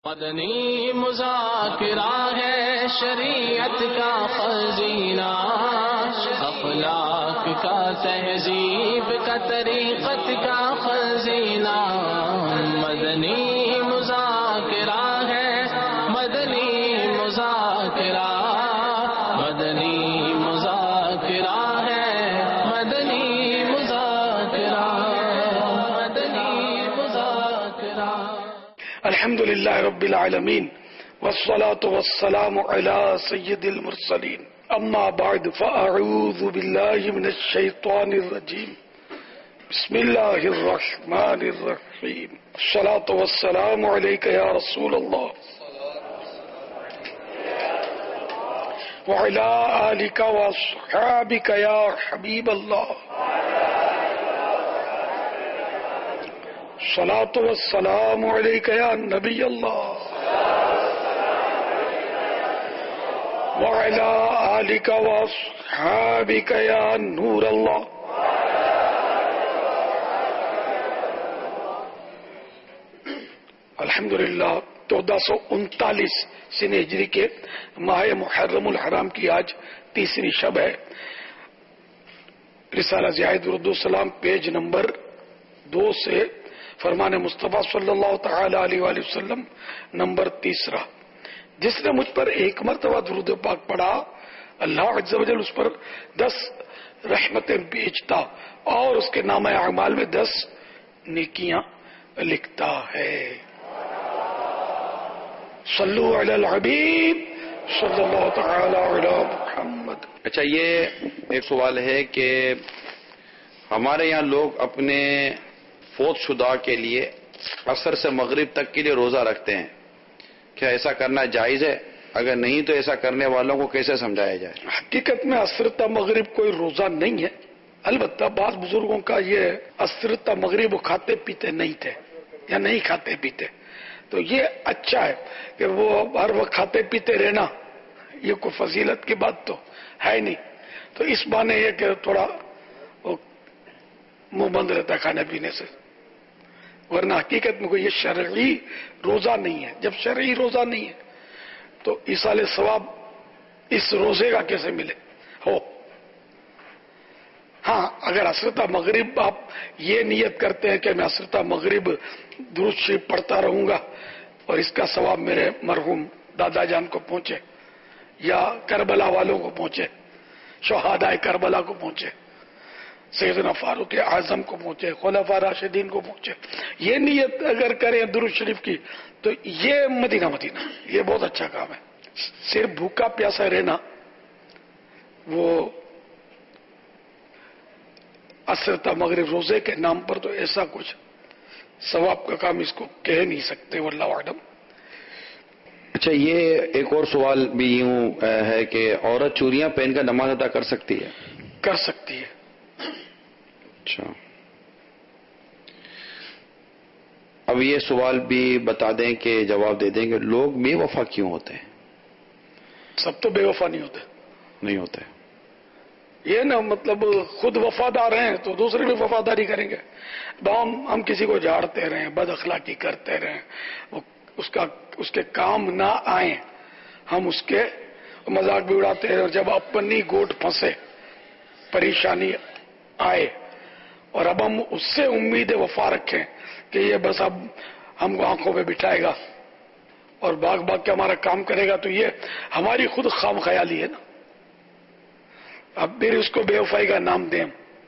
مدنی مذاکرہ ہے شریعت کا خزینہ، اخلاق کا تہذیب کا طریقت کا خزینہ۔ مدنی مذاکرہ ہے، مدنی مذاکرہ، مدنی مذاکرہ ہے، مدنی مذاکرہ، مدنی مذاکرہ۔ الحمد للہ رب العالمین والصلاة والسلام علی سید المرسلین، اما بعد فاعوذ باللہ من الشیطان الرجیم، بسم اللہ الرحمن الرحیم۔ الصلاة والسلام علیک یا رسول اللہ وعلی آلک واصحابک یا حبیب اللہ۔ الصلاة والسلام علیک یا نبی اللہ وعلی آلک واصحابک یا نور اللہ۔ الحمدللہ 1439 سن ہجری کے ماہ محرم الحرام کی آج تیسری شب ہے۔ رسالہ ضیاء درود و سلام پیج نمبر 2 سے فرمان مصطفیٰ صلی اللہ تعالی علیہ وآلہ وسلم نمبر 3۔ جس نے مجھ پر ایک مرتبہ درود پاک پڑھا، اللہ عز و جل اس پر 10 رحمتیں بیچتا اور اس کے نامہ اعمال میں 10 نیکیاں لکھتا ہے۔ صلو علی الحبیب صلی اللہ تعالی علی محمد۔ اچھا، یہ ایک سوال ہے کہ ہمارے یہاں لوگ اپنے فوت شدہ کے لیے عصر سے مغرب تک کے لیے روزہ رکھتے ہیں، کیا ایسا کرنا جائز ہے؟ اگر نہیں تو ایسا کرنے والوں کو کیسے سمجھایا جائے؟ حقیقت میں عصر تا مغرب کوئی روزہ نہیں ہے، البتہ بعض بزرگوں کا یہ عصر تا مغرب وہ کھاتے پیتے نہیں تھے یا نہیں کھاتے پیتے، تو یہ اچھا ہے کہ وہ ہر وقت کھاتے پیتے رہنا، یہ کوئی فضیلت کی بات تو ہے نہیں، تو اس بہانے یہ کہ تھوڑا منہ بند رہتا ہے کھانے پینے سے، ورنہ حقیقت میں کوئی یہ شرعی روزہ نہیں ہے۔ جب شرعی روزہ نہیں ہے تو ایصال ثواب اس روزے کا کیسے ملے ہو؟ ہاں، اگر عصرتا مغرب آپ یہ نیت کرتے ہیں کہ میں عصرتا مغرب درود شریف پڑھتا رہوں گا اور اس کا ثواب میرے مرحوم دادا جان کو پہنچے یا کربلا والوں کو پہنچے، شہدائے کربلا کو پہنچے، سیدنا فاروق اعظم کو پہنچے، خلفاء راشدین کو پہنچے، یہ نیت اگر کریں درود شریف کی تو یہ مدینہ یہ بہت اچھا کام ہے۔ صرف بھوکا پیاسا رہنا وہ عصر تا مغرب روزے کے نام پر تو ایسا کچھ ثواب کا کام اس کو کہہ نہیں سکتے، واللہ اعلم۔ اچھا، یہ ایک اور سوال بھی یوں ہے کہ عورت چوڑیاں پہن کر نماز ادا کر سکتی ہے؟ کر سکتی ہے۔ اچھا، اب یہ سوال بھی بتا دیں کہ جواب دے دیں کہ لوگ بے وفا کیوں ہوتے ہیں؟ سب تو بے وفا نہیں ہوتے، یہ نا مطلب خود وفادار ہیں تو دوسرے بھی وفاداری کریں گے۔ ہم کسی کو جھاڑتے رہیں، بد اخلاقی کرتے رہیں، اس کے کام نہ آئیں، ہم اس کے مذاق بھی اڑاتے ہیں، اور جب اپنی گوٹ پھنسے، پریشانی آئے اور اب ہم اس سے امید وفا رکھیں کہ یہ بس اب ہم کو آنکھوں پہ بٹھائے گا اور بھاگ کے ہمارا کام کرے گا، تو یہ ہماری خود خام خیالی ہے نا۔ اب پھر اس کو بے وفائی کا نام دیں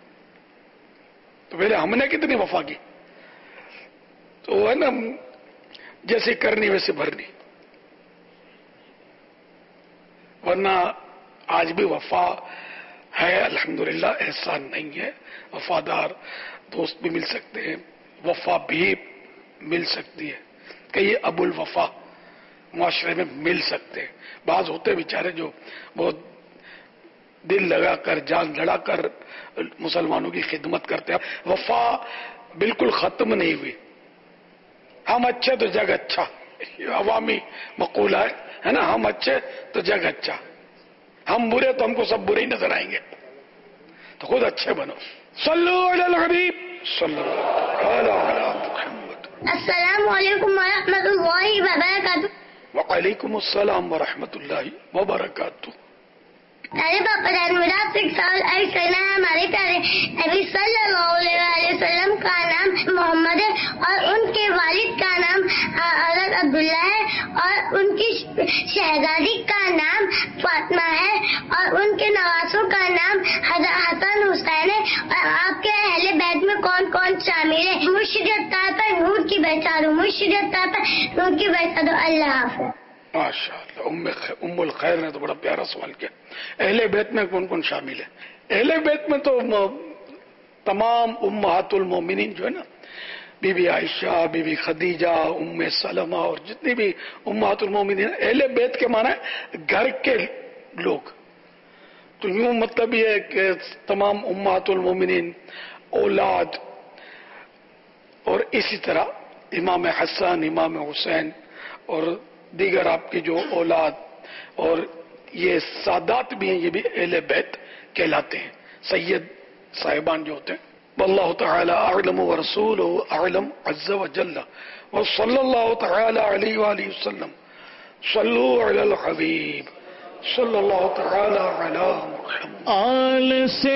تو پہلے ہم نے کتنی وفا کی، تو ہے نا جیسی کرنی ویسے بھرنی، ورنہ آج بھی وفا ہے الحمدللہ، احسان نہیں ہے۔ وفادار دوست بھی مل سکتے ہیں، وفا بھی مل سکتی ہے، کئی ابو الوفا معاشرے میں مل سکتے ہیں۔ بعض ہوتے بیچارے جو بہت دل لگا کر جان لڑا کر مسلمانوں کی خدمت کرتے ہیں، وفا بالکل ختم نہیں ہوئی۔ ہم اچھے تو جگ اچھا، عوامی مقولہ ہے نا، ہم اچھے تو جگ اچھا، ہم برے تو ہم کو سب برے ہی نظر آئیں گے، تو خود اچھے بنو۔ صلو علی الحبیب صلی اللہ علی محمد۔ السلام علیکم ورحمۃ اللہ وبرکاتہ. وعلیکم السلام ورحمۃ اللہ وبرکاتہ. ارے پاپا جان میرا 6 سال عرض کرنا ہے ہمارے پیارے نبی صلی اللہ علیہ وسلم کا نام محمد ہے اور ان کے والد کا نام حضرت عبداللہ ہے اور ان کی شہزادی کا نام فاطمہ ہے اور ان کے نواسوں کا نام حضرت حسن حسین ہے. اور آپ کے اہل بیت میں کون کون شامل ہے؟ مشرق پر نور کی برسا دو، مشرق پر نور کی برسا دو. اللہ حافظ. ماشاء اللہ. ام الخیر نے تو بڑا پیارا سوال کیا. اہل بیت میں کون کون شامل ہے؟ اہل بیت میں تو تمام امہات المومنین جو ہے نا، بی بی عائشہ، بی بی خدیجہ، ام سلمہ اور جتنی بھی امہات المومنین. اہل بیت کے معنی ہے گھر کے لوگ. تو یوں مطلب یہ ہے کہ تمام امہات المومنین، اولاد، اور اسی طرح امام حسن، امام حسین اور دیگر آپ کی جو اولاد اور یہ سادات بھی ہیں، یہ بھی اہل بیت کہلاتے ہیں. سید صاحبان جو ہوتے ہیں. واللہ تعالی اعلم ورسولہ اعلم عز وجل وصلی اللہ تعالی علیہ وآلہ وسلم. صلو علی الحبیب صلی اللہ تعالی علی محمد. آل سے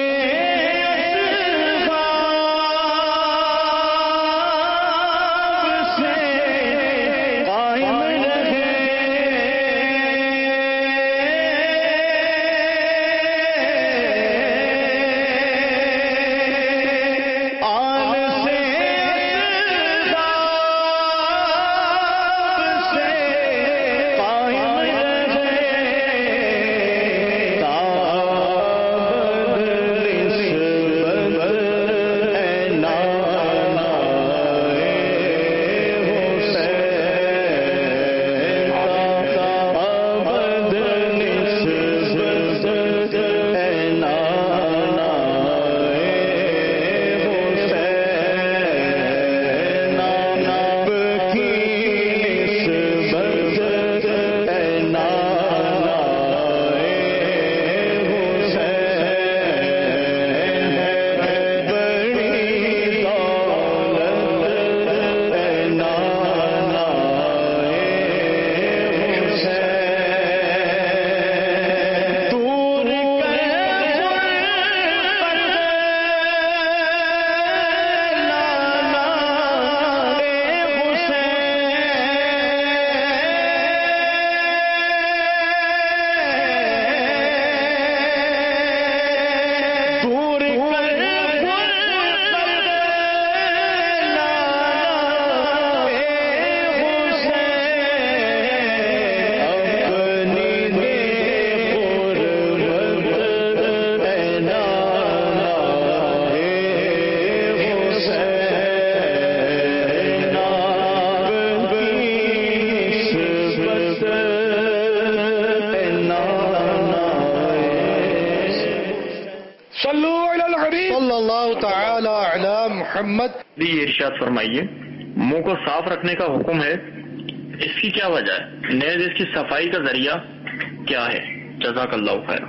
یہ ارشاد فرمائیے، منہ کو صاف رکھنے کا حکم ہے، اس کی کیا وجہ ہے؟ نیز اس کی صفائی کا ذریعہ کیا ہے؟ جزاک اللہ خیر.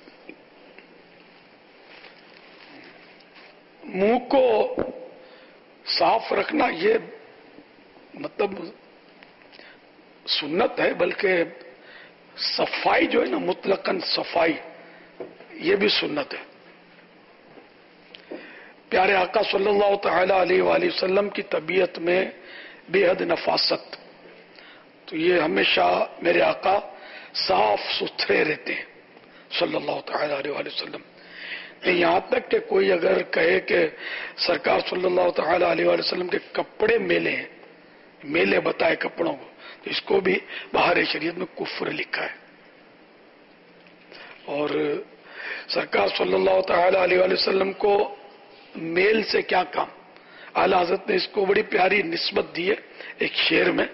منہ کو صاف رکھنا یہ مطلب سنت ہے، بلکہ صفائی جو ہے نا، مطلقاً صفائی یہ بھی سنت ہے. پیارے آقا صلی اللہ تعالی علیہ وآلہ وسلم کی طبیعت میں بے حد نفاست، تو یہ ہمیشہ میرے آقا صاف ستھرے رہتے ہیں صلی اللہ تعالی علیہ وآلہ وسلم. یہاں تک کہ کوئی اگر کہے کہ سرکار صلی اللہ تعالی علیہ وآلہ وسلم کے کپڑے میلے ہیں، میلے بتائے کپڑوں کو، تو اس کو بھی باہر شریعت میں کفر لکھا ہے. اور سرکار صلی اللہ تعالی علیہ وآلہ وسلم کو میل سے کیا کام؟ اعلیٰ حضرت نے اس کو بڑی پیاری نسبت دی ہے ایک شعر میں.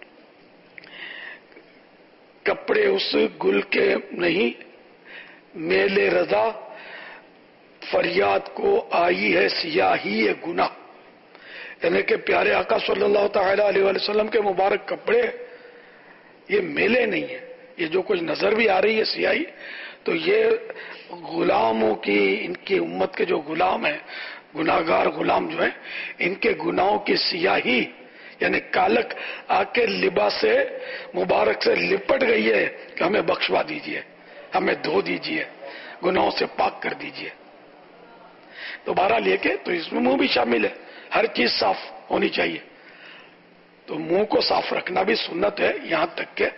کپڑے اس گل کے نہیں میل رضا، فریاد کو آئی ہے سیاہی گناہ. یعنی کہ پیارے آقا صلی اللہ تعالی علیہ وآلہ وسلم کے مبارک کپڑے یہ میلے نہیں ہیں. یہ جو کچھ نظر بھی آ رہی ہے سیاہی، تو یہ غلاموں کی، ان کی امت کے جو غلام ہیں، گناہگار غلام جو ہیں، ان کے گناہوں کی سیاہی یعنی کالک آ کے لباس مبارک سے لپٹ گئی ہے کہ ہمیں بخشوا دیجئے، ہمیں دھو دیجئے، گناہوں سے پاک کر دیجئے. دوبارہ لے کے تو اس میں منہ بھی شامل ہے، ہر چیز صاف ہونی چاہیے. تو منہ کو صاف رکھنا بھی سنت ہے، یہاں تک کہ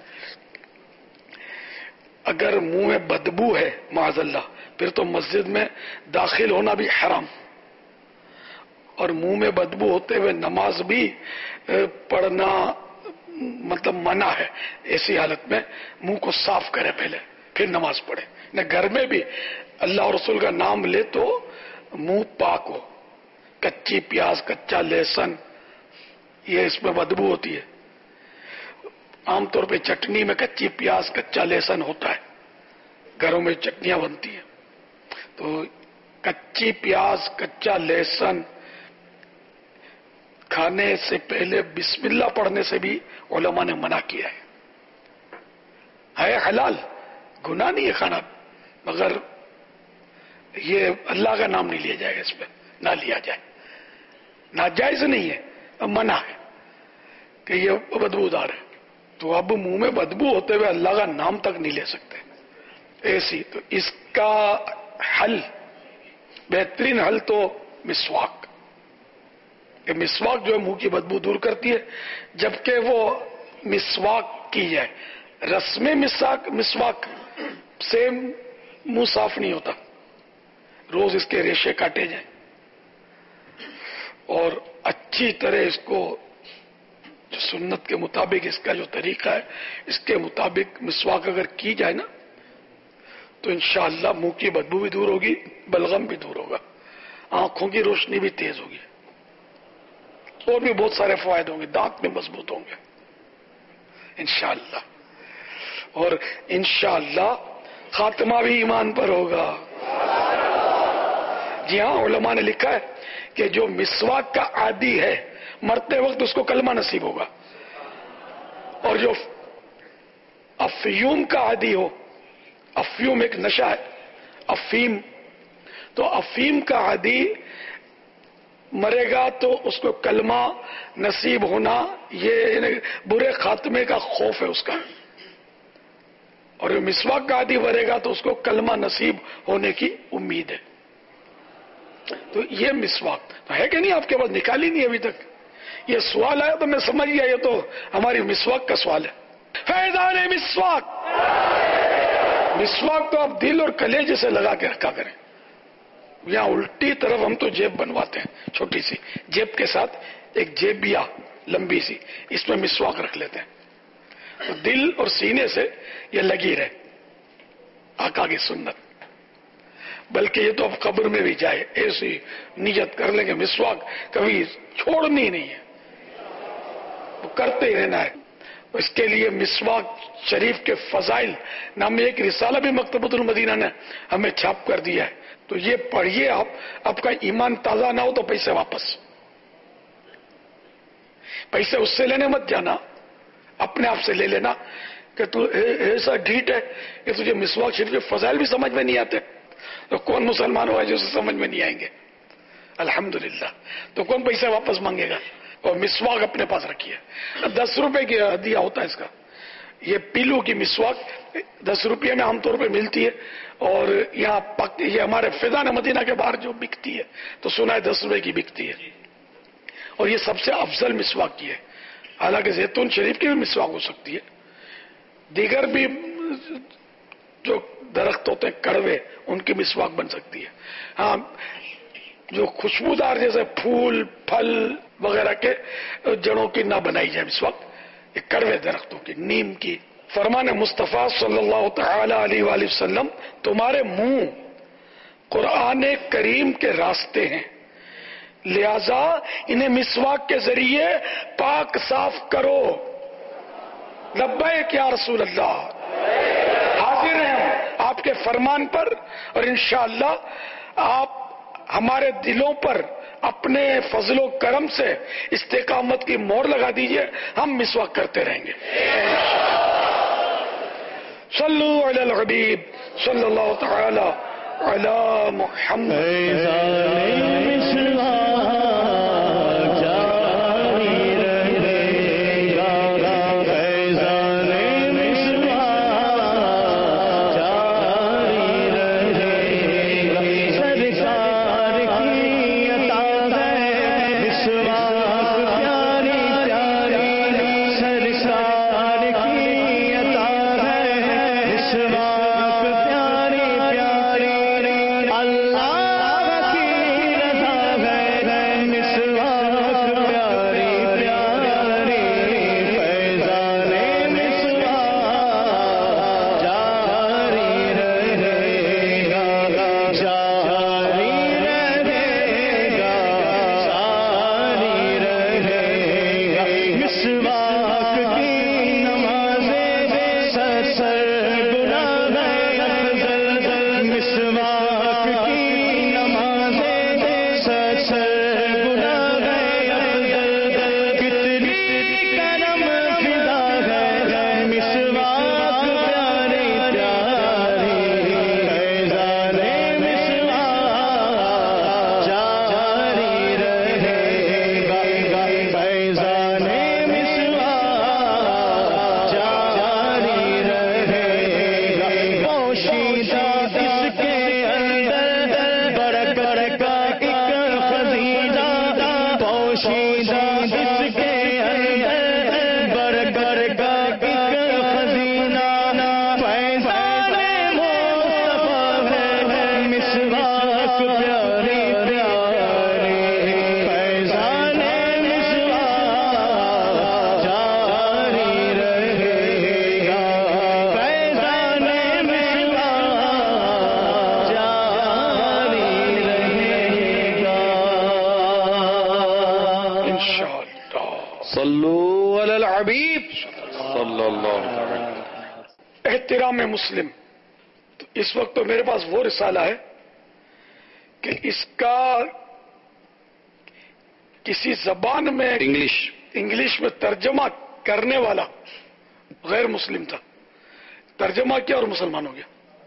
اگر منہ میں بدبو ہے معاذ اللہ پھر تو مسجد میں داخل ہونا بھی حرام، اور منہ میں بدبو ہوتے ہوئے نماز بھی پڑھنا مطلب منع ہے. ایسی حالت میں منہ کو صاف کرے پہلے پھر نماز پڑھے. نہ گھر میں بھی اللہ اور رسول کا نام لے تو منہ پاک ہو. کچی پیاز، کچا لہسن، یہ اس میں بدبو ہوتی ہے. عام طور پہ چٹنی میں کچی پیاز، کچا لہسن ہوتا ہے، گھروں میں چٹنیاں بنتی ہیں. تو کچی پیاز، کچا لہسن کھانے سے پہلے بسم اللہ پڑھنے سے بھی علماء نے منع کیا ہے حلال، گناہ نہیں ہے کھانا، مگر یہ اللہ کا نام نہیں لیا جائے گا، اس پہ نہ لیا جائے، ناجائز نہیں ہے، منع ہے کہ یہ بدبودار ہے. تو اب منہ میں بدبو ہوتے ہوئے اللہ کا نام تک نہیں لے سکتے ایسی. تو اس کا حل، بہترین حل تو مسواک، کہ مسواک جو ہے منہ کی بدبو دور کرتی ہے. جبکہ وہ مسواک کی جائے، رسم مسواک سے منہ صاف نہیں ہوتا، روز اس کے ریشے کاٹے جائیں اور اچھی طرح اس کو جو سنت کے مطابق اس کا جو طریقہ ہے اس کے مطابق مسواک اگر کی جائے نا تو انشاءاللہ منہ کی بدبو بھی دور ہوگی، بلغم بھی دور ہوگا، آنکھوں کی روشنی بھی تیز ہوگی، اور بھی بہت سارے فوائد ہوں گے، دانت میں مضبوط ہوں گے انشاءاللہ. اور انشاءاللہ خاتمہ بھی ایمان پر ہوگا. جی ہاں، علماء نے لکھا ہے کہ جو مسواک کا عادی ہے مرتے وقت اس کو کلمہ نصیب ہوگا، اور جو افیوم کا عادی ہو، افیوم ایک نشہ ہے، افیم، تو افیم کا عادی مرے گا تو اس کو کلمہ نصیب ہونا، یہ برے خاتمے کا خوف ہے اس کا. اور جو مسواک کا عادی مرے گا تو اس کو کلمہ نصیب ہونے کی امید ہے. تو یہ مسواک تو ہے کہ نہیں آپ کے پاس؟ نکالی نہیں ابھی تک. یہ سوال آیا تو میں سمجھ گیا یہ تو ہماری مسواک کا سوال ہے. فیضان مسواک، مسواک تو آپ دل اور کلیجے سے لگا کے رکھا کریں. یہاں الٹی طرف ہم تو جیب بنواتے ہیں، چھوٹی سی جیب کے ساتھ ایک جیبیا لمبی سی، اس میں مسواک رکھ لیتے ہیں. تو دل اور سینے سے یہ لگی رہے، آقا کی سنت. بلکہ یہ تو اب قبر میں بھی جائے ایسی نیت کر لیں کہ مسواک کبھی چھوڑنی نہیں ہے، وہ کرتے ہی رہنا ہے. اس کے لیے مسواک شریف کے فضائل نامی ایک رسالہ بھی مکتبۃ المدینہ نے ہمیں چھاپ کر دیا ہے. تو یہ پڑھیے آپ کا ایمان تازہ نہ ہو تو پیسے واپس. پیسے اس سے لینے مت جانا، اپنے آپ سے لے لینا کہ تو ایسا ڈھیٹ ہے کہ تجھے مسواک شریف کے فضائل بھی سمجھ میں نہیں آتے. تو کون مسلمان ہوا جو اسے سمجھ میں نہیں آئیں گے؟ الحمدللہ. تو کون پیسے واپس مانگے گا؟ اور مسواک اپنے پاس رکھیے. 10 روپے کی ہدیہ ہوتا ہے اس کا. یہ پیلو کی مسواک 10 روپے میں عام طور پہ ملتی ہے، اور یہاں یہ ہمارے فیضان مدینہ کے باہر جو بکتی ہے تو سنا ہے 10 روپے کی بکتی ہے. اور یہ سب سے افضل مسواک کی ہے. حالانکہ زیتون شریف کی بھی مسواک ہو سکتی ہے، دیگر بھی جو درخت ہوتے ہیں کڑوے ان کی مسواک بن سکتی ہے. ہاں، جو خوشبودار جیسے پھول پھل وغیرہ کے جڑوں کی نہ بنائی جائے مسواک، یہ کڑوے درختوں کی، نیم کی. فرمان مصطفیٰ صلی اللہ تعالی علیہ وآلہ وسلم، تمہارے منہ قرآن کریم کے راستے ہیں، لہذا انہیں مسواک کے ذریعے پاک صاف کرو. لبیک یا رسول اللہ، حاضر ہیں ہم آپ کے فرمان پر، اور انشاءاللہ آپ ہمارے دلوں پر اپنے فضل و کرم سے استقامت کی مہر لگا دیجئے، ہم مسواک کرتے رہیں گے. صلو علی الحبیب صلی اللہ تعالی علی محمد. احترام مسلم. تو اس وقت تو میرے پاس وہ رسالہ ہے کہ اس کا کسی زبان میں انگلش میں ترجمہ کرنے والا غیر مسلم تھا، ترجمہ کیا اور مسلمان ہو گیا.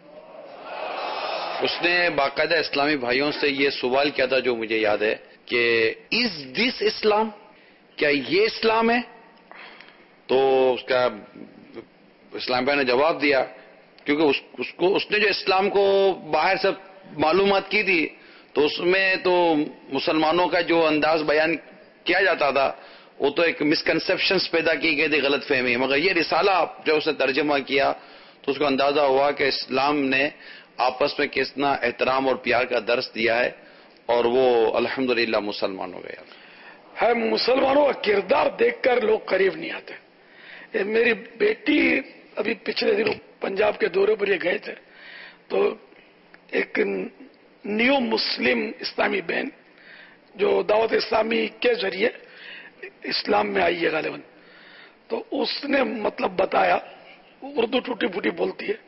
اس نے باقاعدہ اسلامی بھائیوں سے یہ سوال کیا تھا جو مجھے یاد ہے کہ از دس اسلام، کیا یہ اسلام ہے؟ تو اس کا اسلام بھائی نے جواب دیا، کیونکہ اس نے جو اسلام کو باہر سے معلومات کی تھی تو اس میں تو مسلمانوں کا جو انداز بیان کیا جاتا تھا وہ تو ایک مسکنسیپشنز پیدا کی گئی تھی، غلط فہمی. مگر یہ رسالہ جو اس نے ترجمہ کیا تو اس کو اندازہ ہوا کہ اسلام نے آپس میں کتنا احترام اور پیار کا درس دیا ہے، اور وہ الحمدللہ مسلمان ہو گیا ہے. مسلمانوں کا کردار دیکھ کر لوگ قریب نہیں آتے. میری بیٹی ابھی پچھلے دنوں پنجاب کے دورے پر یہ گئے تھے تو ایک نیو مسلم اسلامی بہن جو دعوت اسلامی کے ذریعے اسلام میں آئی ہے غالباً، تو اس نے مطلب بتایا، اردو ٹوٹی پھوٹی بولتی ہے،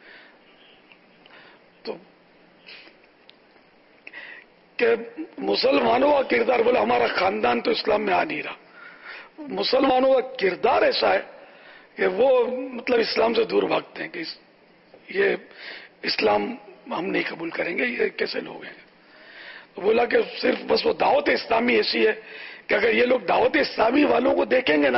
تو کہ مسلمانوں کا کردار، بولے ہمارا خاندان تو اسلام میں آ نہیں رہا. مسلمانوں کا کردار ایسا ہے کہ وہ مطلب اسلام سے دور بھاگتے ہیں کہ یہ اسلام ہم نہیں قبول کریں گے، یہ کیسے لوگ ہیں. تو بولا کہ صرف بس وہ دعوت اسلامی ایسی ہے کہ اگر یہ لوگ دعوت اسلامی والوں کو دیکھیں گے نا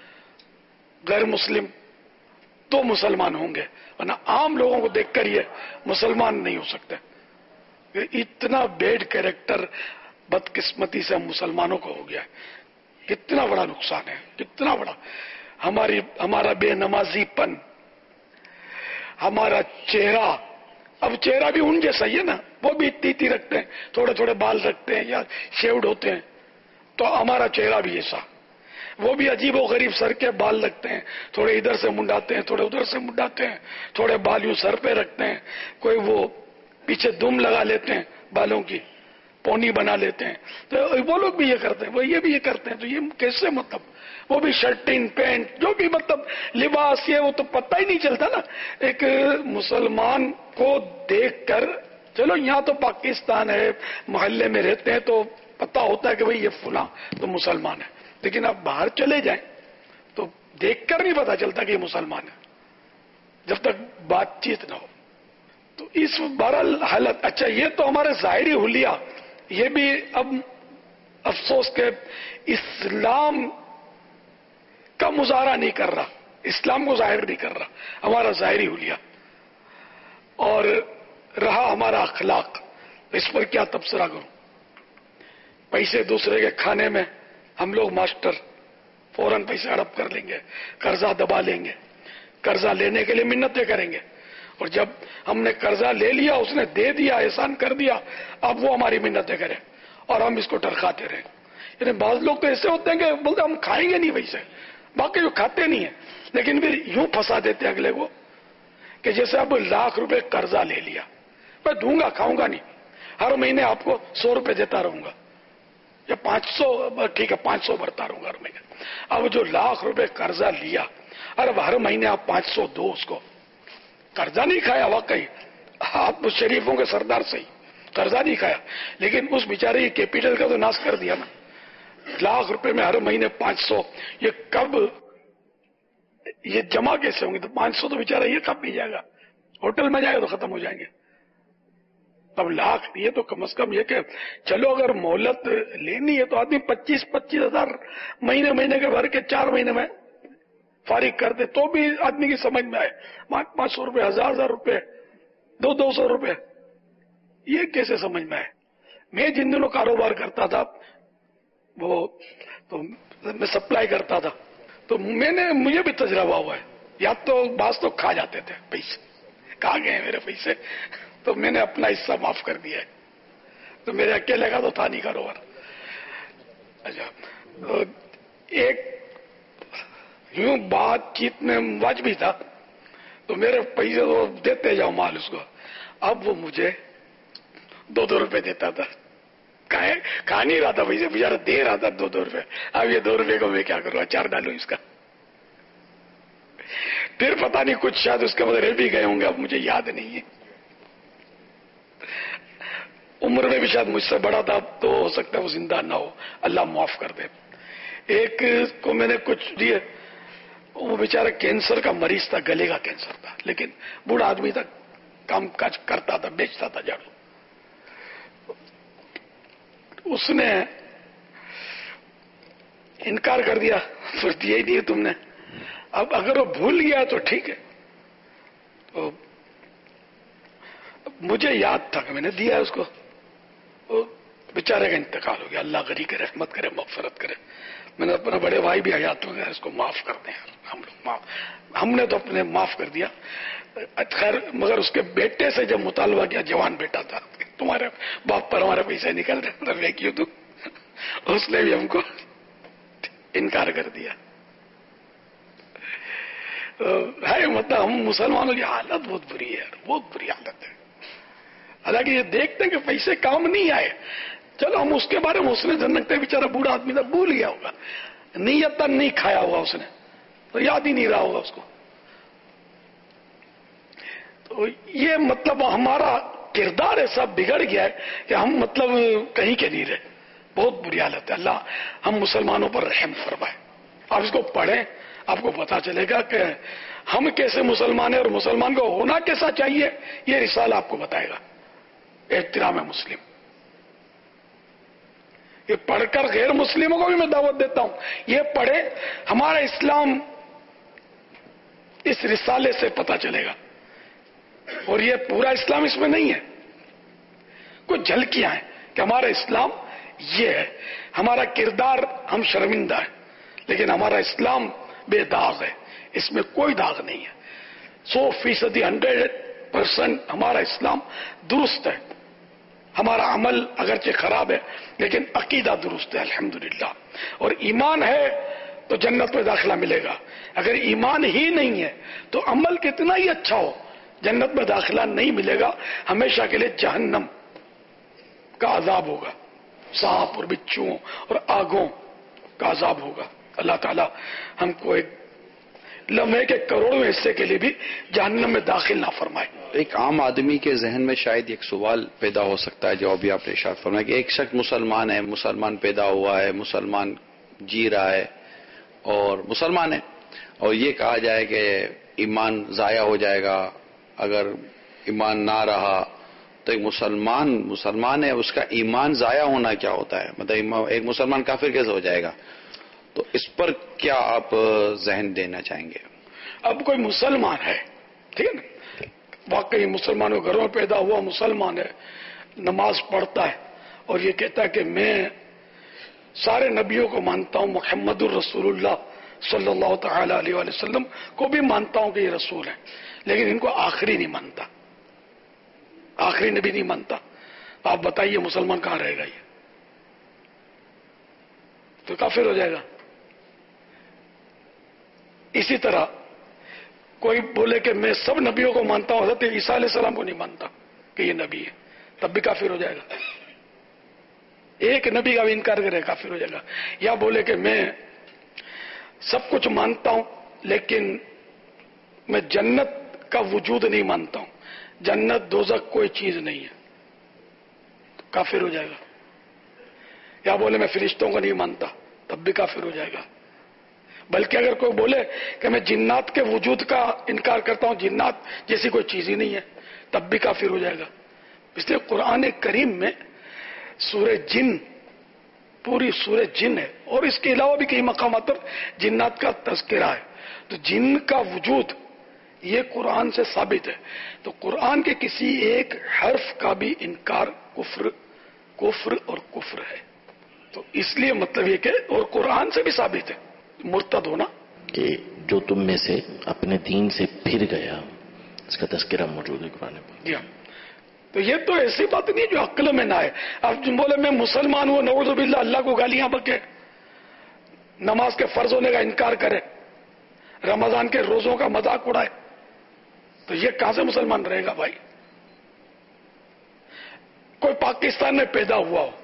غیر مسلم تو مسلمان ہوں گے، ورنہ عام لوگوں کو دیکھ کر یہ مسلمان نہیں ہو سکتے. اتنا بیڈ کیریکٹر بدقسمتی سے ہم مسلمانوں کو ہو گیا ہے. کتنا بڑا نقصان ہے، کتنا بڑا. ہمارا بے نمازی پن، ہمارا چہرہ، اب چہرہ بھی ان جیسا ہی ہے نا، وہ بھی تی رکھتے ہیں، تھوڑے تھوڑے بال رکھتے ہیں یا شیوڈ ہوتے ہیں، تو ہمارا چہرہ بھی ایسا. وہ بھی عجیب و غریب سر کے بال رکھتے ہیں، تھوڑے ادھر سے منڈاتے ہیں، تھوڑے ادھر سے منڈاتے ہیں، تھوڑے بال یوں سر پہ رکھتے ہیں، کوئی وہ پیچھے دم لگا لیتے ہیں بالوں کی، پونی بنا لیتے ہیں. تو وہ لوگ بھی یہ کرتے ہیں، وہ یہ بھی یہ کرتے ہیں. تو یہ کیسے مطلب وہ بھی شرٹنگ پینٹ جو بھی مطلب لباس یہ وہ تو پتہ ہی نہیں چلتا نا. ایک مسلمان کو دیکھ کر، چلو یہاں تو پاکستان ہے، محلے میں رہتے ہیں تو پتہ ہوتا ہے کہ بھئی یہ فلاں تو مسلمان ہے، لیکن آپ باہر چلے جائیں تو دیکھ کر نہیں پتہ چلتا کہ یہ مسلمان ہے جب تک بات چیت نہ ہو. تو اس بہرحال حالت. اچھا یہ تو ہمارے ظاہری حلیہ، یہ بھی اب افسوس کہ اسلام کا مظاہرہ نہیں کر رہا، اسلام کو ظاہر نہیں کر رہا ہمارا ظاہری حلیہ. اور رہا ہمارا اخلاق، اس پر کیا تبصرہ کروں. پیسے دوسرے کے کھانے میں ہم لوگ ماسٹر، فوراً پیسے ہڑپ کر لیں گے، قرضہ دبا لیں گے، قرضہ لینے کے لیے منتیں کریں گے، اور جب ہم نے قرضہ لے لیا، اس نے دے دیا، احسان کر دیا، اب وہ ہماری منتیں کریں اور ہم اس کو ٹرکاتے رہیں. یعنی بعض لوگ تو ایسے ہوتے ہیں کہ بولتے ہم کھائیں گے نہیں ویسے، باقی جو کھاتے نہیں ہیں، لیکن پھر یوں پھنسا دیتے اگلے کو کہ جیسے اب 1,00,000 روپے قرضہ لے لیا، میں دوں گا، کھاؤں گا نہیں، ہر مہینے آپ کو 100 روپے دیتا رہوں گا یا 500، ٹھیک ہے 500 بھرتا رہوں گا ہر مہینے. اب جو 1,00,000 روپے قرضہ لیا، اب ہر مہینے آپ 500 دو اس کو. قرضہ نہیں کھایا واقعی، آپ شریفوں کے سردار سے ہی قرضہ نہیں کھایا، لیکن اس بیچارے کی کیپیٹل کا تو ناش کر دیا نا. 1,00,000 روپے میں ہر مہینے 500، یہ کب یہ جمع کیسے ہوں گے؟ تو 500 تو بیچارہ یہ کب بھی جائے گا، ہوٹل میں جائے گا تو ختم ہو جائیں گے. اب 1,00,000 یہ تو کم از کم یہ کہ چلو اگر مہلت لینی ہے تو آدمی 25-25 ہزار مہینے کے بھر کے 4 مہینے میں فارغ کر دے تو بھی آدمی کی سمجھ میں آئے. 500 روپے، 1,000 روپے، 200 روپے، یہ کیسے سمجھ میں آئے؟ میں جن دنوں کاروبار کرتا تھا وہ تو میں سپلائی کرتا تھا، تو مجھے بھی تجربہ ہوا ہے. یا تو بعض تو کھا جاتے تھے پیسے، کھا گئے میرے پیسے، تو میں نے اپنا حصہ معاف کر دیا ہے. تو میرے اکیلے کا تو تھا نہیں کاروبار. اچھا ایک یوں بات چیت میں واجبی تھا تو میرے پیسے تو دیتے جاؤ مال اس کو. اب وہ مجھے 2 روپے دیتا تھا، کھا نہیں رہا تھا پیسے، بیچارہ دے رہا تھا 2 روپے. اب یہ 2 روپے کو میں کیا کروں، اچار ڈالوں اس کا. پھر پتہ نہیں کچھ شاید اس کے بعد رہ بھی گئے ہوں گے، اب مجھے یاد نہیں ہے. عمر میں بھی شاید مجھ سے بڑا تھا، تو ہو سکتا ہے وہ زندہ نہ ہو، اللہ معاف کر دے. ایک کو میں نے کچھ دیے، وہ بیچارہ کینسر کا مریض تھا، گلے کا کینسر تھا، لیکن بوڑھا آدمی تھا، کام کاج کرتا تھا، بیچتا تھا جھاڑو. اس نے انکار کر دیا، پھر دیا ہی نہیں تم نے. اب اگر وہ بھول گیا تو ٹھیک ہے، تو مجھے یاد تھا کہ میں نے دیا اس کو. وہ بیچارے کا انتقال ہو گیا، اللہ غنی کرے، رحمت کرے، مغفرت کرے. میں نے اپنا بڑے بھائی بھی حیات ہو گیا، اس کو معاف کر دیں. ہم نے تو اپنے معاف کر دیا، خیر. مگر اس کے بیٹے سے جب مطالبہ کیا، جوان بیٹا تھا، تمہارے باپ پر ہمارے پیسے نکل رہے کیوں تو اس نے بھی ہم کو انکار کر دیا. ہے مطلب ہم مسلمانوں کی حالت بہت بری ہے، بہت بری حالت ہے. حالانکہ یہ دیکھتے ہیں کہ پیسے کام نہیں آئے، چلو ہم اس کے بارے میں حسن زن رکھتے ہیں، بیچارہ بوڑھا آدمی تھا، بھول گیا ہوگا، نیتاً نہیں کھایا ہوگا اس نے، تو یاد ہی نہیں رہا ہوگا اس کو. تو یہ مطلب ہمارا کردار ایسا بگڑ گیا ہے کہ ہم مطلب کہیں کے نہیں رہے. بہت بری حالت ہے. اللہ ہم مسلمانوں پر رحم فرمائے. آپ اس کو پڑھیں، آپ کو پتا چلے گا کہ ہم کیسے مسلمان ہیں اور مسلمان کو ہونا کیسا چاہیے. یہ رسالہ آپ کو بتائے گا. احترام مسلم، یہ پڑھ کر غیر مسلموں کو بھی میں دعوت دیتا ہوں، یہ پڑھے. ہمارا اسلام اس رسالے سے پتا چلے گا، اور یہ پورا اسلام اس میں نہیں ہے. کچھ جھلکیاں ہیں کہ ہمارا اسلام یہ ہے، ہمارا کردار ہم شرمندہ ہیں، لیکن ہمارا اسلام بے داغ ہے، اس میں کوئی داغ نہیں ہے. 100% 100% ہمارا اسلام درست ہے. ہمارا عمل اگرچہ خراب ہے لیکن عقیدہ درست ہے الحمدللہ. اور ایمان ہے تو جنت میں داخلہ ملے گا. اگر ایمان ہی نہیں ہے تو عمل کتنا ہی اچھا ہو، جنت میں داخلہ نہیں ملے گا، ہمیشہ کے لیے جہنم کا عذاب ہوگا، سانپ اور بچھوؤں اور آگوں کا عذاب ہوگا. اللہ تعالی ہم کو ایک لمحے کے کروڑوں حصے کے لیے بھی جہنم میں داخل نہ فرمائے. ایک عام آدمی کے ذہن میں شاید ایک سوال پیدا ہو سکتا ہے، جو ابھی آپ نے ارشاد فرمایا کہ ایک شخص مسلمان ہے، مسلمان پیدا ہوا ہے، مسلمان جی رہا ہے اور مسلمان ہے، اور یہ کہا جائے کہ ایمان ضائع ہو جائے گا اگر ایمان نہ رہا، تو ایک مسلمان ہے، اس کا ایمان ضائع ہونا کیا ہوتا ہے؟ مطلب ایک مسلمان کافر کیسے ہو جائے گا؟ تو اس پر کیا آپ ذہن دینا چاہیں گے؟ اب کوئی مسلمان ہے، ٹھیک ہے نا، واقعی مسلمانوں گھروں میں پیدا ہوا مسلمان ہے، نماز پڑھتا ہے اور یہ کہتا ہے کہ میں سارے نبیوں کو مانتا ہوں، محمد الرسول اللہ صلی اللہ تعالی علیہ وآلہ وسلم کو بھی مانتا ہوں کہ یہ رسول ہیں، لیکن ان کو آخری نہیں مانتا، آخری نبی نہیں مانتا. تو آپ بتائیے مسلمان کہاں رہے گا؟ یہ تو کافر ہو جائے گا. اسی طرح کوئی بولے کہ میں سب نبیوں کو مانتا ہوں، حضرت عیسیٰ علیہ السلام کو نہیں مانتا کہ یہ نبی ہے، تب بھی کافر ہو جائے گا. ایک نبی کا بھی انکار کرے کافر ہو جائے گا. یا بولے کہ میں سب کچھ مانتا ہوں لیکن میں جنت کا وجود نہیں مانتا ہوں، جنت دوزخ کوئی چیز نہیں ہے، تو کافر ہو جائے گا. یا بولے میں فرشتوں کو نہیں مانتا، تب بھی کافر ہو جائے گا. بلکہ اگر کوئی بولے کہ میں جنات کے وجود کا انکار کرتا ہوں، جنات جیسی کوئی چیز ہی نہیں ہے، تب بھی کافر ہو جائے گا. اس لیے قرآن کریم میں سورہ جن، پوری سورہ جن ہے، اور اس کے علاوہ بھی کئی مقامات پر جنات کا تذکرہ ہے. تو جن کا وجود یہ قرآن سے ثابت ہے. تو قرآن کے کسی ایک حرف کا بھی انکار کفر اور کفر ہے. تو اس لیے مطلب یہ کہ اور قرآن سے بھی ثابت ہے مرتد ہونا، کہ جو تم میں سے اپنے دین سے پھر گیا، اس کا تذکرہ موجود ہے قرآن میں. جی ہاں. تو یہ تو ایسی بات نہیں جو عقل میں نہ ہے. اب جو بولے میں مسلمان ہوں، نعوذ باللہ، اللہ کو گالیاں بکے، نماز کے فرض ہونے کا انکار کرے، رمضان کے روزوں کا مذاق اڑائے، تو یہ کہاں سے مسلمان رہے گا بھائی؟ کوئی پاکستان میں پیدا ہوا ہو،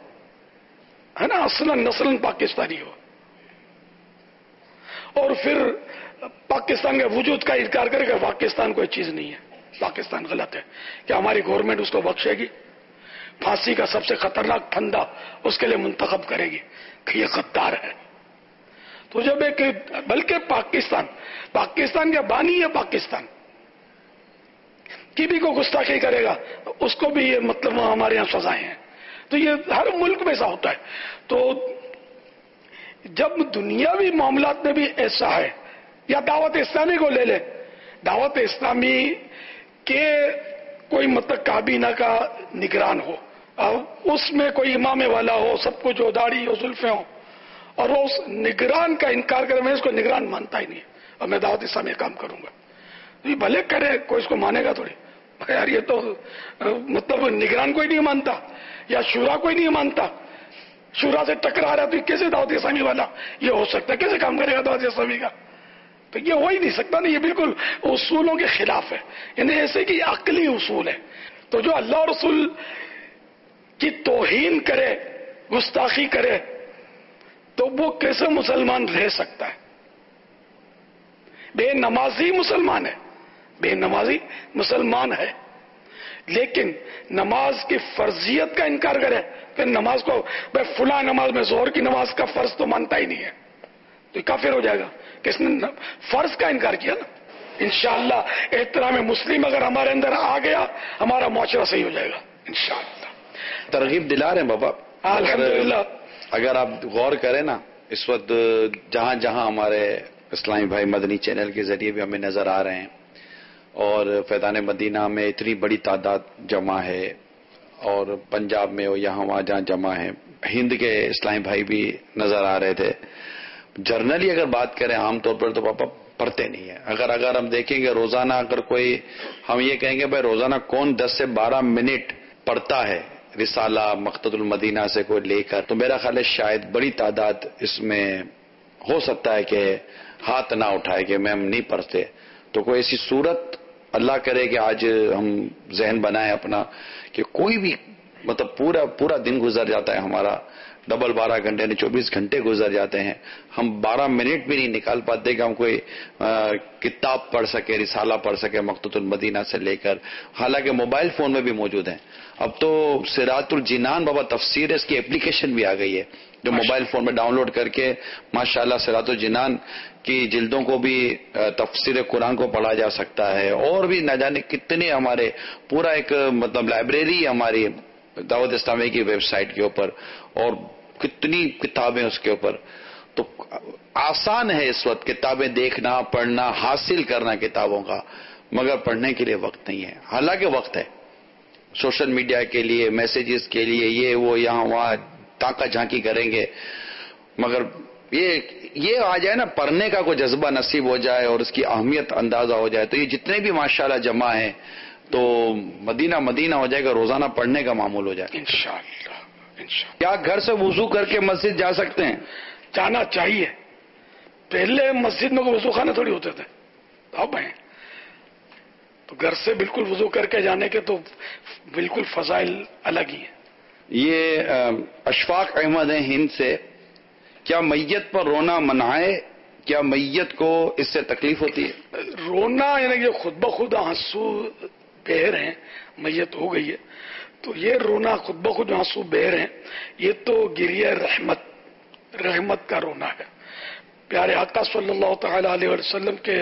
ہے نا، اصلاً نسلاً پاکستانی ہو، اور پھر پاکستان کے وجود کا انکار کرے کہ پاکستان کوئی چیز نہیں ہے، پاکستان غلط ہے، کہ ہماری گورنمنٹ اس کو بخشے گی، پھانسی کا سب سے خطرناک پھندا اس کے لیے منتخب کرے گی کہ یہ غدار ہے. تو جب ایک بلکہ پاکستان کے بانی ہے، پاکستان کی بھی کو گستاخی کرے گا اس کو بھی یہ مطلب ہمارے یہاں سزائیں ہیں. تو یہ ہر ملک میں ایسا ہوتا ہے. تو جب دنیاوی معاملات میں بھی ایسا ہے، یا دعوت اسلامی کو لے لے، دعوت اسلامی کے کوئی مطلب کابینہ کا نگران ہو، اس میں کوئی امام والا ہو، سب کچھ ہو، داڑھی ہو، زلفیں ہو، اور وہ اس نگران کا انکار کرے، میں اس کو نگران مانتا ہی نہیں اور میں دعوت اسلامی کام کروں گا. یہ بھلے کرے، کوئی اس کو مانے گا تھوڑی. یار یہ تو مطلب نگران کوئی نہیں مانتا، یا شورا کوئی نہیں مانتا، شورا سے ٹکرا رہا تو کیسے دعوت اسلامی والا یہ ہو سکتا ہے؟ کیسے کام کرے گا دعوت اسلامی کا؟ تو یہ ہو ہی نہیں سکتا نا. یہ بالکل اصولوں کے خلاف ہے، یعنی ایسے کہ عقلی اصول ہے. تو جو اللہ اور رسول کی توہین کرے، گستاخی کرے، تو وہ کیسے مسلمان رہ سکتا ہے؟ بے نمازی مسلمان ہے، بے نمازی مسلمان ہے، لیکن نماز کی فرضیت کا انکار کرے کہ نماز کو بھائی فلاں نماز میں ظہر کی نماز کا فرض تو مانتا ہی نہیں ہے، تو یہ کافر ہو جائے گا. کس نے فرض کا انکار کیا نا. انشاءاللہ احترام مسلم اگر ہمارے اندر آ گیا، ہمارا معاشرہ صحیح ہو جائے گا انشاءاللہ. ترغیب دلا رہے ہیں بابا. الحمدللہ. اگر آپ غور کریں نا، اس وقت جہاں جہاں ہمارے اسلامی بھائی مدنی چینل کے ذریعے بھی ہمیں نظر آ رہے ہیں، اور فیضان مدینہ میں اتنی بڑی تعداد جمع ہے، اور پنجاب میں ہو یہاں وہاں جہاں جمع ہے، ہند کے اسلامی بھائی بھی نظر آ رہے تھے. جرنلی اگر بات کریں عام طور پر تو پاپا پڑھتے نہیں ہیں. اگر ہم دیکھیں گے روزانہ، اگر کوئی ہم یہ کہیں گے بھائی روزانہ کون 10 سے 12 منٹ پڑھتا ہے رسالہ مقتد المدینہ سے کوئی لے کر، تو میرا خیال ہے شاید بڑی تعداد اس میں ہو سکتا ہے کہ ہاتھ نہ اٹھائے کہ میں ہم نہیں پڑھتے. تو کوئی ایسی صورت اللہ کرے کہ آج ہم ذہن بنائیں اپنا کہ کوئی بھی مطلب پورا دن گزر جاتا ہے ہمارا، ڈبل 12 گھنٹے یعنی 24 گھنٹے گزر جاتے ہیں، ہم 12 منٹ بھی نہیں نکال پاتے کہ ہم کوئی کتاب پڑھ سکے، رسالہ پڑھ سکے مقتد المدینہ سے لے کر. حالانکہ موبائل فون میں بھی موجود ہیں. اب تو صراط الجنان بابا تفسیر ہے، اس کی اپلیکیشن بھی آ گئی ہے جو موبائل فون میں ڈاؤن لوڈ کر کے ماشاءاللہ صراط الجنان کی جلدوں کو بھی تفسیر قرآن کو پڑھا جا سکتا ہے. اور بھی نہ جانے کتنے ہمارے پورا ایک مطلب لائبریری ہماری دعوت اسلامی کی ویب سائٹ کے اوپر، اور کتنی کتابیں اس کے اوپر. تو آسان ہے اس وقت کتابیں دیکھنا، پڑھنا، حاصل کرنا کتابوں کا، مگر پڑھنے کے لیے وقت نہیں ہے. حالانکہ وقت ہے سوشل میڈیا کے لیے، میسیجز کے لیے، یہ وہ یہاں وہاں تاکہ جھانکی کریں گے، مگر یہ آ جائے نا پڑھنے کا کوئی جذبہ نصیب ہو جائے اور اس کی اہمیت اندازہ ہو جائے، تو یہ جتنے بھی ماشاءاللہ جمع ہیں تو مدینہ ہو جائے گا، روزانہ پڑھنے کا معمول ہو جائے انشاءاللہ. کیا گھر سے وضو کر کے مسجد جا سکتے ہیں؟ جانا چاہیے. پہلے مسجد میں کوئی وضو خانے تھوڑی ہوتے تھے، اب ہیں. تو گھر سے بالکل وضو کر کے جانے کے تو بالکل فضائل الگ ہی ہیں. یہ اشفاق احمد ہیں ہند سے. کیا میت پر رونا منع ہے؟ کیا میت کو اس سے تکلیف ہوتی ہے؟ رونا یعنی کہ خود بخود آنسو بہ رہے ہیں، میت ہو گئی ہے تو یہ رونا خود بخود آنسو بہ رہے ہیں، یہ تو گریہ رحمت کا رونا ہے. پیارے آقا صلی اللہ تعالی علیہ وسلم کے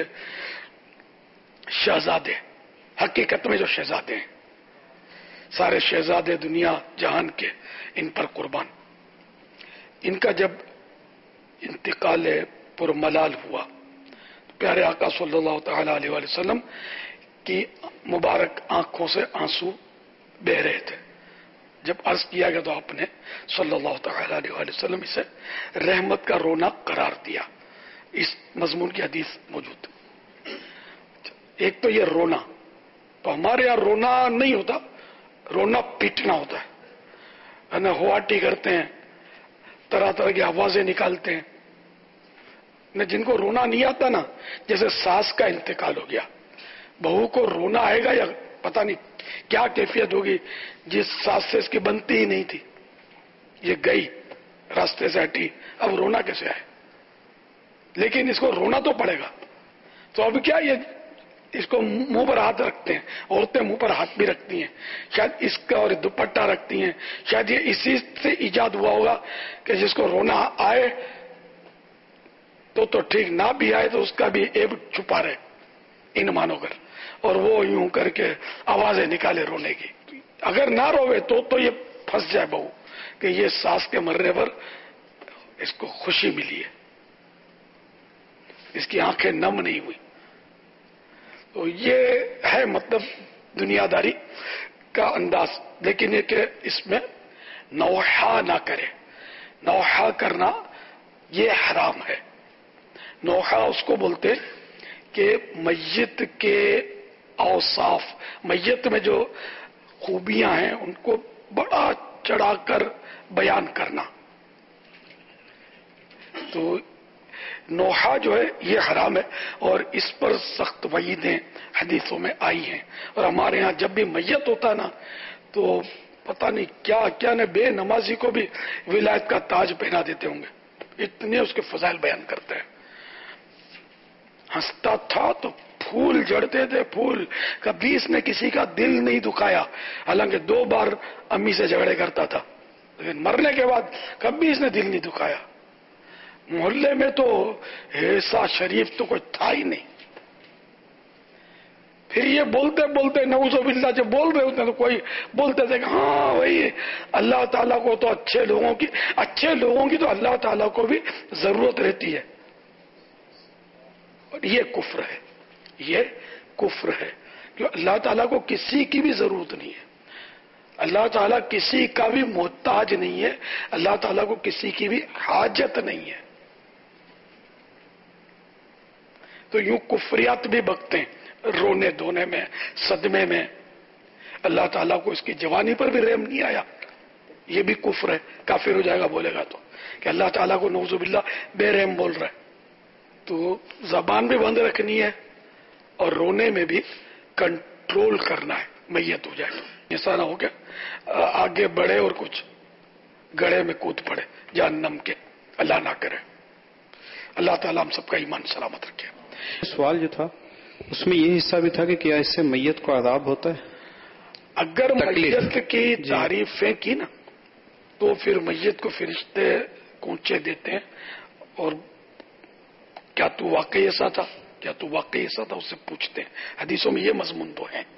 شہزادے، حقیقت میں جو شہزادے ہیں، سارے شہزادے دنیا جہان کے ان پر قربان. ان کا جب انتقال پرملال ہوا تو پیارے آقا صلی اللہ تعالی علیہ وسلم کی مبارک آنکھوں سے آنسو بہ رہے تھے. جب عرض کیا گیا تو آپ نے صلی اللہ تعالی علیہ وسلم اسے رحمت کا رونا قرار دیا. اس مضمون کی حدیث موجود. ایک تو یہ رونا، تو ہمارے یہاں رونا نہیں ہوتا، رونا پیٹنا ہوتا ہے نا، ہواٹی کرتے ہیں، طرح طرح کی آوازیں نکالتے ہیں. نہ جن کو رونا نہیں آتا نا، جیسے ساس کا انتقال ہو گیا، بہو کو رونا آئے گا یا پتہ نہیں کیا کیفیت ہوگی، جس ساس سے اس کی بنتی ہی نہیں تھی، یہ گئی راستے سے ہٹی، اب رونا کیسے آئے؟ لیکن اس کو رونا تو پڑے گا. تو اب کیا یہ اس کو منہ پر ہاتھ رکھتے ہیں، عورتیں منہ پر ہاتھ بھی رکھتی ہیں، شاید اس کا اور دوپٹہ رکھتی ہیں، شاید یہ اسی سے ایجاد ہوا ہوگا کہ جس کو رونا آئے تو ٹھیک، نہ بھی آئے تو اس کا بھی عیب چھپا رہے ان مانو کر، اور وہ یوں کر کے آوازیں نکالے رونے کی. اگر نہ روے تو یہ پھنس جائے بہو کہ یہ ساس کے مرنے پر اس کو خوشی ملی ہے، اس کی آنکھیں نم نہیں ہوئی. تو یہ ہے مطلب دنیا داری کا انداز. لیکن یہ کہ اس میں نوحہ نہ کرے. نوحہ کرنا یہ حرام ہے. نوحہ اس کو بولتے کہ میت کے اوصاف، میت میں جو خوبیاں ہیں ان کو بڑا چڑھا کر بیان کرنا. تو نوحہ جو ہے یہ حرام ہے، اور اس پر سخت وعیدیں حدیثوں میں آئی ہیں. اور ہمارے ہاں جب بھی میت ہوتا نا تو پتہ نہیں کیا کیا نہ بے نمازی کو بھی ولایت کا تاج پہنا دیتے ہوں گے، اتنے اس کے فضائل بیان کرتے ہیں. ہنستا تھا تو پھول جڑتے تھے، پھول. کبھی اس نے کسی کا دل نہیں دکھایا، حالانکہ 2 بار امی سے جھگڑے کرتا تھا، لیکن مرنے کے بعد کبھی اس نے دل نہیں دکھایا. محلے میں تو ایسا شریف تو کوئی تھا ہی نہیں. پھر یہ بولتے بولتے نعوذ باللہ جب بول رہے ہوتے تو کوئی بولتے تھے کہ ہاں وہی اللہ تعالیٰ کو تو اچھے لوگوں کی تو اللہ تعالیٰ کو بھی ضرورت رہتی ہے. اور یہ کفر ہے، یہ کفر ہے کہ اللہ تعالیٰ کو کسی کی بھی ضرورت نہیں ہے. اللہ تعالیٰ کسی کا بھی محتاج نہیں ہے، اللہ تعالیٰ کو کسی کی بھی حاجت نہیں ہے. تو یوں کفریات بھی بکتے ہیں، رونے دھونے میں، صدمے میں. اللہ تعالیٰ کو اس کی جوانی پر بھی رحم نہیں آیا، یہ بھی کفر ہے. کافر ہو جائے گا بولے گا تو کہ اللہ تعالیٰ کو نعوذ باللہ بے رحم بول رہا ہے. تو زبان بھی بند رکھنی ہے اور رونے میں بھی کنٹرول کرنا ہے. میت ہو جائے تو ایسا نہ ہو کہ آگے بڑھے اور کچھ گڑھے میں کود پڑے جہنم کے، اللہ نہ کرے. اللہ تعالیٰ ہم سب کا ایمان سلامت رکھے. سوال جو تھا اس میں یہ حصہ بھی تھا کہ کیا اس سے میت کو عذاب ہوتا ہے؟ اگر میت کی تعریفیں کی نا تو پھر میت کو فرشتے کوچے دیتے ہیں اور کیا تو واقعی ایسا تھا، کیا تو واقعی ایسا تھا، اس سے پوچھتے ہیں. حدیثوں میں یہ مضمون تو ہے.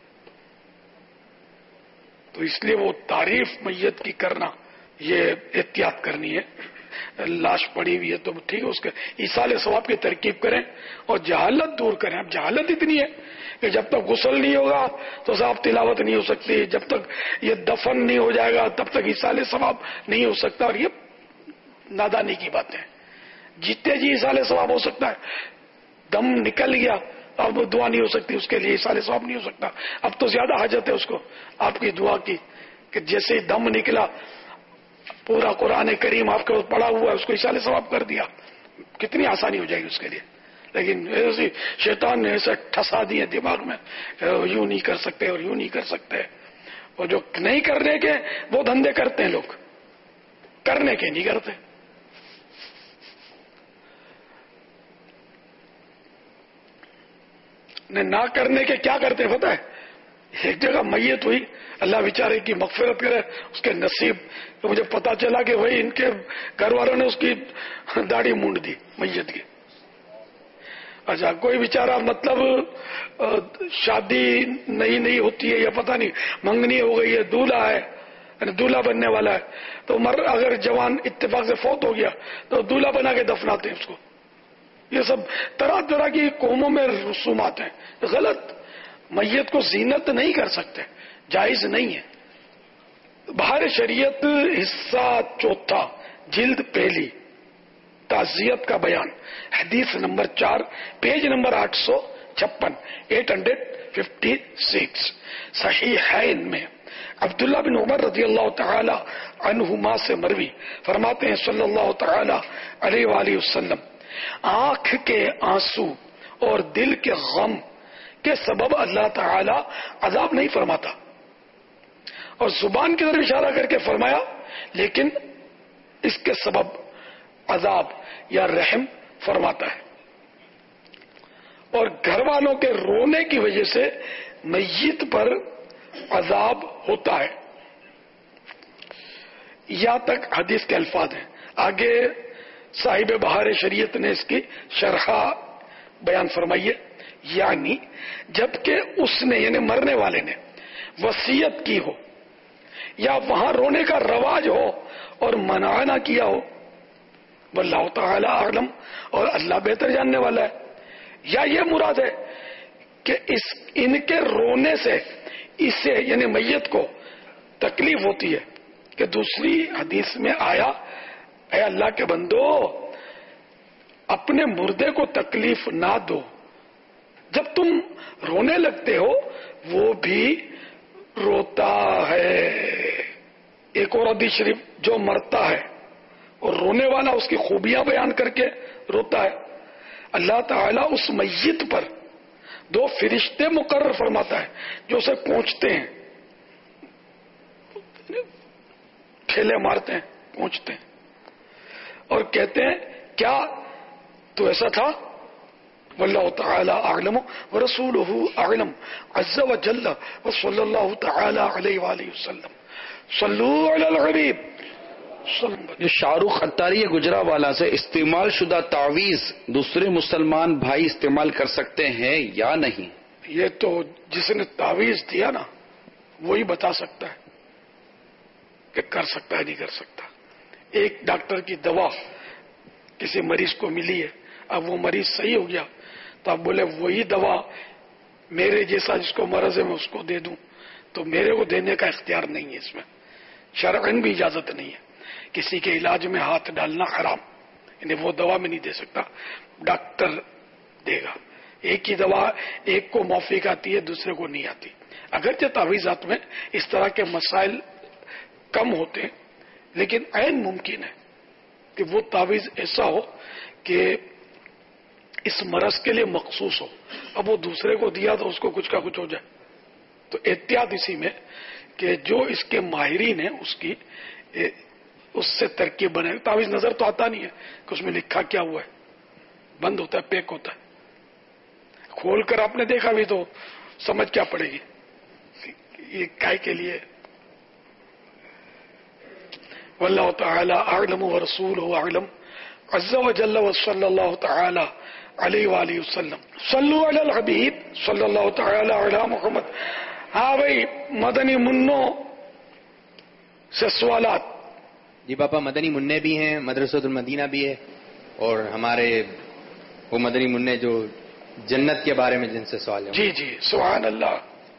تو اس لیے وہ تعریف میت کی کرنا یہ احتیاط کرنی ہے. لاش پڑی ہوئی ہے تو ٹھیک ہے، اس کے ایصال ثواب کی ترکیب کریں اور جہالت دور کریں. اب جہالت اتنی ہے کہ جب تک غسل نہیں ہوگا تو صاحب تلاوت نہیں ہو سکتی، جب تک یہ دفن نہیں ہو جائے گا تب تک ایصال ثواب نہیں ہو سکتا. اور یہ نادانی کی بات ہے. جتنے جی ایصال ثواب ہو سکتا ہے، دم نکل گیا اب دعا نہیں ہو سکتی، اس کے لیے ایصال ثواب نہیں ہو سکتا. اب تو زیادہ حاجت ہے اس کو آپ کی دعا کی کہ جیسے ہی دم نکلا پورا قرآن کریم آپ کے پڑا ہوا ہے، اس کو ایصال ثواب کر دیا، کتنی آسانی ہو جائے گی اس کے لیے. لیکن ایسی شیطان نے ایسے ٹھسا دیے دماغ میں یوں نہیں کر سکتے اور یوں نہیں کر سکتے. اور جو نہیں کرنے کے وہ دھندے کرتے ہیں لوگ، کرنے کے نہیں کرتے. نہ کرنے کے کیا کرتے پتہ ہے؟ ایک جگہ میت ہوئی، اللہ بیچارے کی مغفرت کرے، اس کے نصیب. تو مجھے پتا چلا کہ وہی ان کے گھر والوں نے اس کی داڑھی مونڈ دی میت کی. اچھا کوئی بیچارہ مطلب شادی نہیں ہوتی ہے یا پتہ نہیں منگنی ہو گئی ہے، دولہا ہے یعنی دولہا بننے والا ہے، تو اگر جوان اتفاق سے فوت ہو گیا تو دولہا بنا کے دفناتے ہیں اس کو. یہ سب طرح طرح کی قوموں میں رسومات ہیں، غلط. میت کو زینت نہیں کر سکتے، جائز نہیں ہے. بہر شریعت حصہ 4 جلد 1 تعزیت کا بیان، حدیث نمبر 4 پیج نمبر 856 856 صحیحین میں عبداللہ بن عمر رضی اللہ تعالی عنہما سے مروی فرماتے ہیں صلی اللہ تعالی علیہ وآلہ وسلم، آنکھ کے آنسو اور دل کے غم کے سبب اللہ تعالی عذاب نہیں فرماتا، اور زبان کی طرف اشارہ کر کے فرمایا لیکن اس کے سبب عذاب یا رحم فرماتا ہے. اور گھر والوں کے رونے کی وجہ سے میت پر عذاب ہوتا ہے. یہاں تک حدیث کے الفاظ ہیں. آگے صاحب بہار شریعت نے اس کی شرح بیان فرمائی ہے. یعنی جبکہ اس نے یعنی مرنے والے نے وصیت کی ہو یا وہاں رونے کا رواج ہو اور منع نہ کیا ہو، واللہ تعالی اعلم، اور اللہ بہتر جاننے والا ہے، یا یہ مراد ہے کہ ان کے رونے سے اسے یعنی میت کو تکلیف ہوتی ہے. کہ دوسری حدیث میں آیا اے اللہ کے بندو اپنے مردے کو تکلیف نہ دو، جب تم رونے لگتے ہو وہ بھی روتا ہے. ایک اور حدیث شریف جو مرتا ہے اور رونے والا اس کی خوبیاں بیان کر کے روتا ہے، اللہ تعالیٰ اس میت پر 2 فرشتے مقرر فرماتا ہے جو اسے پہنچتے ہیں، ٹھیلے مارتے ہیں، پہنچتے ہیں اور کہتے ہیں کیا تو ایسا تھا؟ واللہ تعالی اعلم ورسولہ اعلم عز وجل وصلی اللہ تعالی علیہ وآلہ وسلم. صلو علی الحبیب. جو شاہ رخ اتاری گجرانوالہ سے استعمال شدہ تعویذ دوسرے مسلمان بھائی استعمال کر سکتے ہیں یا نہیں؟ یہ تو جس نے تعویذ دیا نا وہی بتا سکتا ہے کہ کر سکتا ہے نہیں کر سکتا. ایک ڈاکٹر کی دوا کسی مریض کو ملی ہے، اب وہ مریض صحیح ہو گیا تو اب بولے وہی دوا میرے جیسا جس کو مرض ہے میں اس کو دے دوں، تو میرے کو دینے کا اختیار نہیں ہے. اس میں شرعاً بھی اجازت نہیں ہے. کسی کے علاج میں ہاتھ ڈالنا حرام، یعنی وہ دوا میں نہیں دے سکتا، ڈاکٹر دے گا. ایک ہی دوا ایک کو موفق آتی ہے دوسرے کو نہیں آتی. اگرچہ تعویذات میں اس طرح کے مسائل کم ہوتے ہیں لیکن عین ممکن ہے کہ وہ تعویذ ایسا ہو کہ اس مرض کے لیے مخصوص ہو، اب وہ دوسرے کو دیا تو اس کو کچھ کا کچھ ہو جائے. تو احتیاط اسی میں کہ جو اس کے ماہرین ہیں اس سے ترکیب بنے. تعویذ نظر تو آتا نہیں ہے کہ اس میں لکھا کیا ہوا ہے، بند ہوتا ہے، پیک ہوتا ہے. کھول کر آپ نے دیکھا بھی تو سمجھ کیا پڑے گی یہ کائے کے لیے. واللہ تعالی اعلم ورسولہ اعلم عز وجل وصلی اللہ تعالی علیہ وآلہ وسلم. صلو علی الحبیب صلی اللہ تعالی علی محمد. ہاں بھائی مدنی منوں سے سوالات. جی پاپا مدنی منع بھی ہیں، مدرسۃ المدینہ بھی ہے، اور ہمارے وہ مدنی منع جو جنت کے بارے میں جن سے سوال ہے. جی جی سبحان اللہ.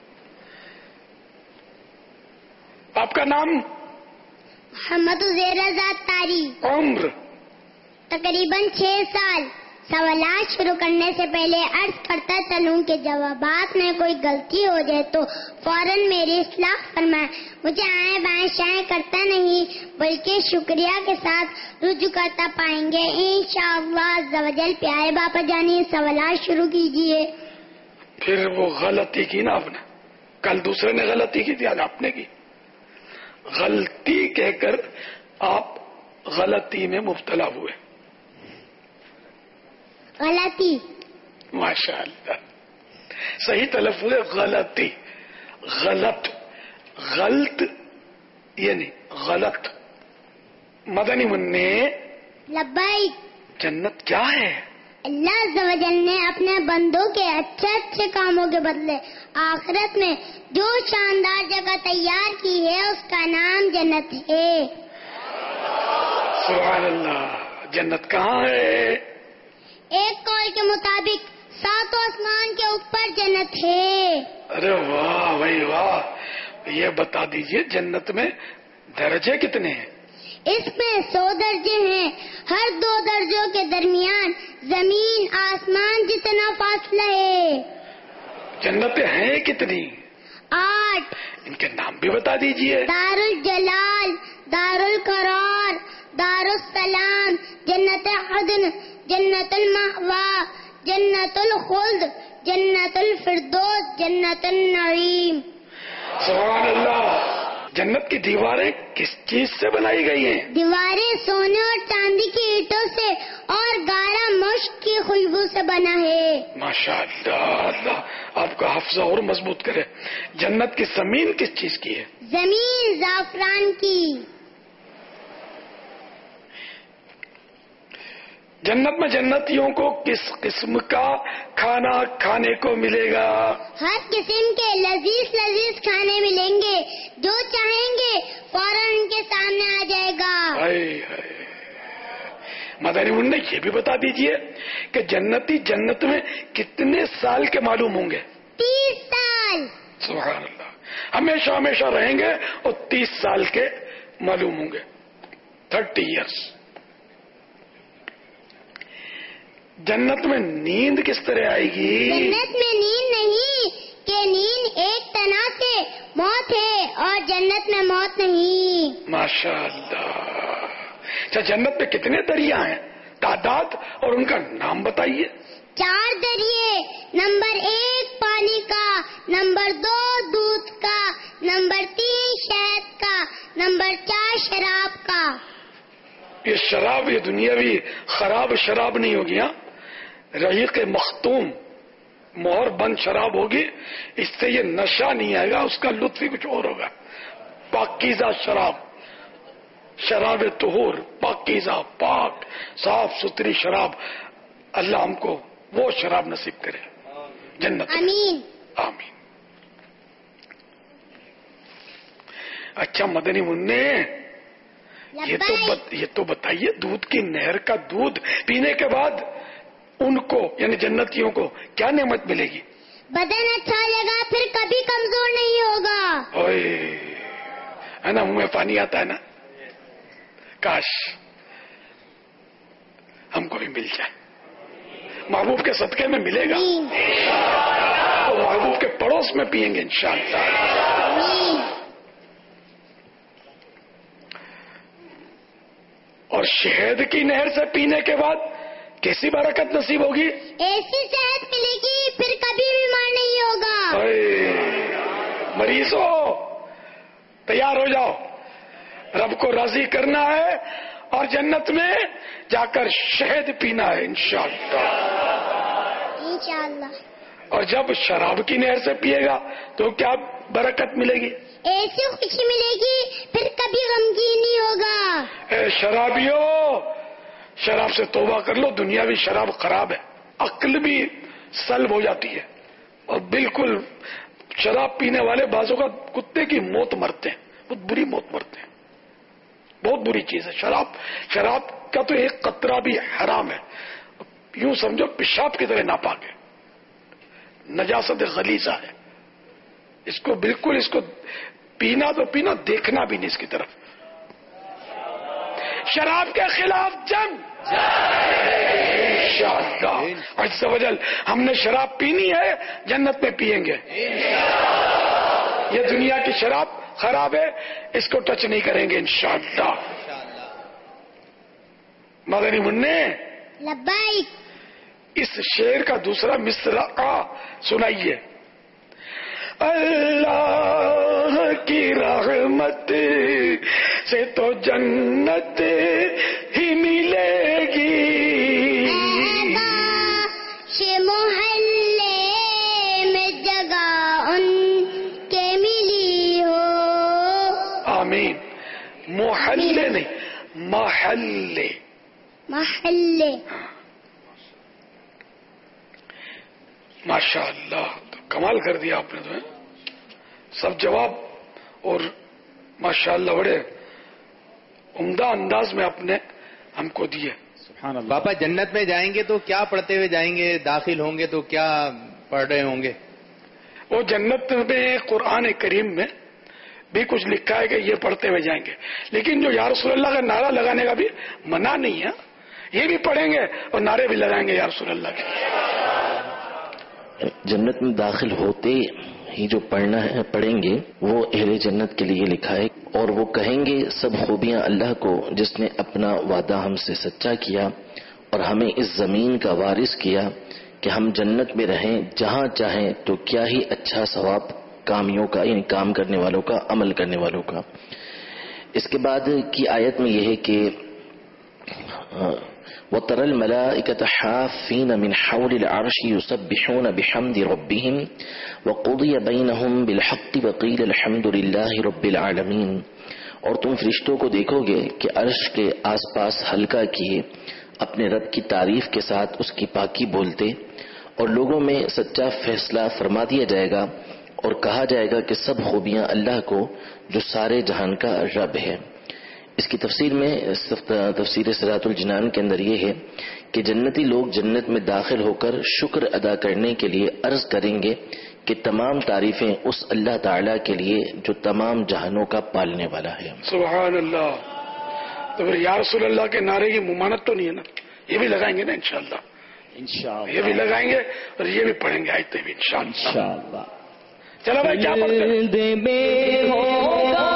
آپ کا نام؟ محمد عزیر رضا تاری. عمر؟ تقریباً 6 سال. سوالات شروع کرنے سے پہلے عرض کرتا چلوں کہ جوابات میں کوئی غلطی ہو جائے تو فوراً میری اصلاح فرمائیں. مجھے آئیں بائیں شائیں کرتا نہیں بلکہ شکریہ کے ساتھ رجوع کرتا پائیں گے انشاءاللہ عز و جل. پیارے باپا جانی سوالات شروع کیجئے. پھر وہ غلطی کی نا آپ نے، کل دوسرے نے غلطی کی تھی، آج آپ نے کی. غلطی کہہ کر آپ غلطی میں مبتلا ہوئے. غلطی ماشاء اللہ صحیح تلفظ ہے. غلطی، غلط، غلط یعنی غلط. مدنی منع لبیک. جنت کیا ہے؟ اللہ عز و جل نے اپنے بندوں کے اچھے اچھے کاموں کے بدلے آخرت میں جو شاندار جگہ تیار کی ہے اس کا نام جنت ہے. سبحان اللہ. جنت کہاں ہے؟ ایک قول کے مطابق 7 آسمان کے اوپر جنت ہے. ارے واہ بھائی واہ. یہ بتا دیجئے جنت میں درجے کتنے ہیں؟ اس میں 100 درجے ہیں. ہر 2 درجوں کے درمیان زمین آسمان جتنا فاصلہ ہے. جنتیں ہیں کتنی؟ 8. ان کے نام بھی بتا دیجئے. دار الجلال، دار القرار، دار السلام، جنت عدن، جنت المأوا، جنت الخلد، جنت الفردوس، جنت النعیم. سبحان اللہ. جنت کی دیواریں کس چیز سے بنائی گئی ہیں؟ دیواریں سونے اور چاندی کی اینٹوں سے اور گارا مشک کی کی خوشبو سے بنا ہے. ماشاء اللہ، آپ کا حفظہ اور مضبوط کرے. جنت کی زمین کس چیز کی ہے؟ زمین زعفران کی. جنت میں جنتیوں کو کس قسم کا کھانا کھانے کو ملے گا؟ ہر قسم کے لذیذ لذیذ کھانے ملیں گے، جو چاہیں گے فوراً ان کے سامنے آ جائے گا. ہائے ہائے. مدنی منع یہ بھی بتا دیجئے کہ جنتی جنت میں کتنے سال کے معلوم ہوں گے؟ 30 سال. سبحان اللہ. ہمیشہ ہمیشہ رہیں گے اور 30 سال کے معلوم ہوں گے. 30 ایئرس. جنت میں نیند کس طرح آئے گی؟ جنت میں نیند نہیں کہ نیند ایک طرح سے موت ہے اور جنت میں موت نہیں. ماشاء اللہ. اچھا، جنت میں کتنے دریا ہیں؟ تعداد اور ان کا نام بتائیے. 4 دریے. نمبر 1 پانی کا، نمبر 2 دودھ کا، نمبر 3 شہد کا، نمبر 4 شراب کا. یہ شراب یہ دنیاوی خراب شراب نہیں ہوگی، ہاں، رحیق مختوم مہر بند شراب ہوگی. اس سے یہ نشہ نہیں آئے گا، اس کا لطف ہی کچھ اور ہوگا. پاکیزہ شراب، شراب طہور، پاکیزہ، پاک صاف ستھری شراب. اللہ ہم کو وہ شراب نصیب کرے جنت. آمین. آمین. اچھا مدنی منع، یہ تو بتائیے، دودھ کی نہر کا دودھ پینے کے بعد ان کو یعنی جنتیوں کو کیا نعمت ملے گی؟ بدن اچھا لگا، پھر کبھی کمزور نہیں ہوگا. اوئے، ہے نا، منہ میں پانی آتا ہے نا. کاش ہم کو بھی مل جائے. محبوب کے صدقے میں ملے گا تو محبوب کے پڑوس میں پیئیں گے انشاءاللہ. اور شہد کی نہر سے پینے کے بعد کیسی برکت نصیب ہوگی؟ ایسی صحت ملے گی، پھر کبھی بیمار نہیں ہوگا. مریضوں تیار ہو جاؤ، رب کو راضی کرنا ہے اور جنت میں جا کر شہد پینا ہے انشاءاللہ. انشاءاللہ. اور جب شراب کی نہر سے پیے گا تو کیا برکت ملے گی؟ ایسی خوشی ملے گی، پھر کبھی غمگین نہیں ہوگا. اے شرابیوں، شراب سے توبہ کر لو. دنیاوی شراب خراب ہے، عقل بھی سلب ہو جاتی ہے، اور بالکل شراب پینے والے بعضوں کا کتے کی موت مرتے ہیں، بہت بری موت مرتے ہیں. بہت بری چیز ہے شراب کا تو ایک قطرہ بھی حرام ہے. یوں سمجھو پیشاب کی طرح ناپاک ہے، نجاست غلیظہ ہے. اس کو بالکل پینا تو پینا، دیکھنا بھی نہیں اس کی طرف. شراب کے خلاف جنگ انشاءاللہ عز و جل. ہم نے شراب پینی ہے، جنت میں پیئیں گے. یہ دنیا کی شراب خراب ہے، اس کو ٹچ نہیں کریں گے انشاءاللہ. مدنی منع، لبیک. اس شعر کا دوسرا مصرع سنائیے. اللہ کی رحمت سے تو جنت ہی ملے گی، محلے میں جگہ ان کے ملی ہو. آمین. محلے نہیں، محلے. محلے. ماشاء اللہ، تو کمال کر دیا آپ نے تو. سب جواب اور ماشاء اللہ بڑے عمدہ انداز میں آپ نے ہم کو دیے. سبحان اللہ. باپا جنت میں جائیں گے تو کیا پڑھتے ہوئے جائیں گے؟ داخل ہوں گے تو کیا پڑھ رہے ہوں گے؟ وہ جنت میں قرآن کریم میں بھی کچھ لکھا ہے کہ یہ پڑھتے ہوئے جائیں گے، لیکن جو یا رسول اللہ کا نعرہ لگانے کا بھی منع نہیں ہے. یہ بھی پڑھیں گے اور نعرے بھی لگائیں گے یا رسول اللہ کے. جنت میں داخل ہوتے ہی جو پڑھیں گے وہ اہل جنت کے لیے لکھا ہے، اور وہ کہیں گے سب خوبیاں اللہ کو جس نے اپنا وعدہ ہم سے سچا کیا اور ہمیں اس زمین کا وارث کیا کہ ہم جنت میں رہیں جہاں چاہیں. تو کیا ہی اچھا ثواب کامیوں کا، یعنی کام کرنے والوں کا، عمل کرنے والوں کا. اس کے بعد کی آیت میں یہ ہے کہ وَتَرَى الْمَلَائِكَةَ حَافِّينَ مِنْ حَوْلِ الْعَرْشِ يُسَبِّحُونَ بِحَمْدِ رَبِّهِمْ وَقُضِيَ بَيْنَهُمْ بِالْحَقِّ وَقِيلَ الْحَمْدُ لِلَّهِ رَبِّ الْعَالَمِينَ. اور تم فرشتوں کو دیکھو گے کہ عرش کے آس پاس حلقہ کیے اپنے رب کی تعریف کے ساتھ اس کی پاکی بولتے، اور لوگوں میں سچا فیصلہ فرما دیا جائے گا اور کہا جائے گا کہ سب خوبیاں اللہ کو جو سارے جہان کا رب ہے. اس کی تفسیر میں تفسیر صراط الجنان کے اندر یہ ہے کہ جنتی لوگ جنت میں داخل ہو کر شکر ادا کرنے کے لیے عرض کریں گے کہ تمام تعریفیں اس اللہ تعالیٰ کے لیے جو تمام جہانوں کا پالنے والا ہے. سبحان اللہ. تو پھر یا رسول اللہ کے نعرے کی ممانت تو نہیں ہے نا؟ یہ بھی لگائیں گے نا انشاءاللہ. یہ بھی لگائیں گے اور یہ بھی پڑھیں گے آیتیں بھی انشاءاللہ. چلو بھائی کیا پڑھتے ہیں؟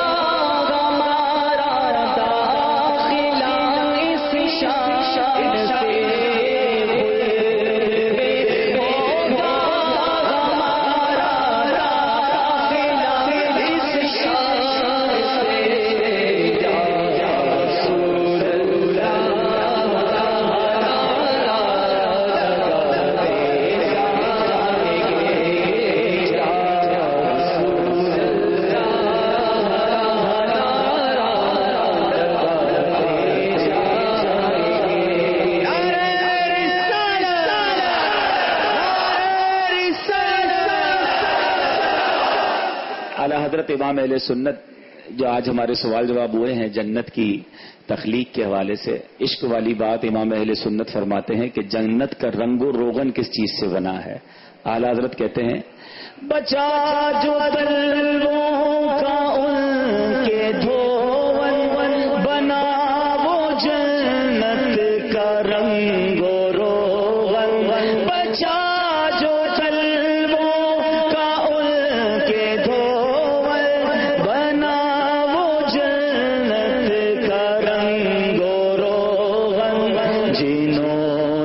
حضرت امام اہل سنت جو آج ہمارے سوال جواب ہوئے ہیں جنت کی تخلیق کے حوالے سے، عشق والی بات امام اہل سنت فرماتے ہیں کہ جنت کا رنگ و روغن کس چیز سے بنا ہے. اعلیٰ حضرت کہتے ہیں بچا جو قلبوں کا ان کے دھون بنا وہ جنت کا رنگ و روغن. بچا جو قلبوں کا ان کے دھون بنا وہ جنت کا رنگ و روغن. جنہوں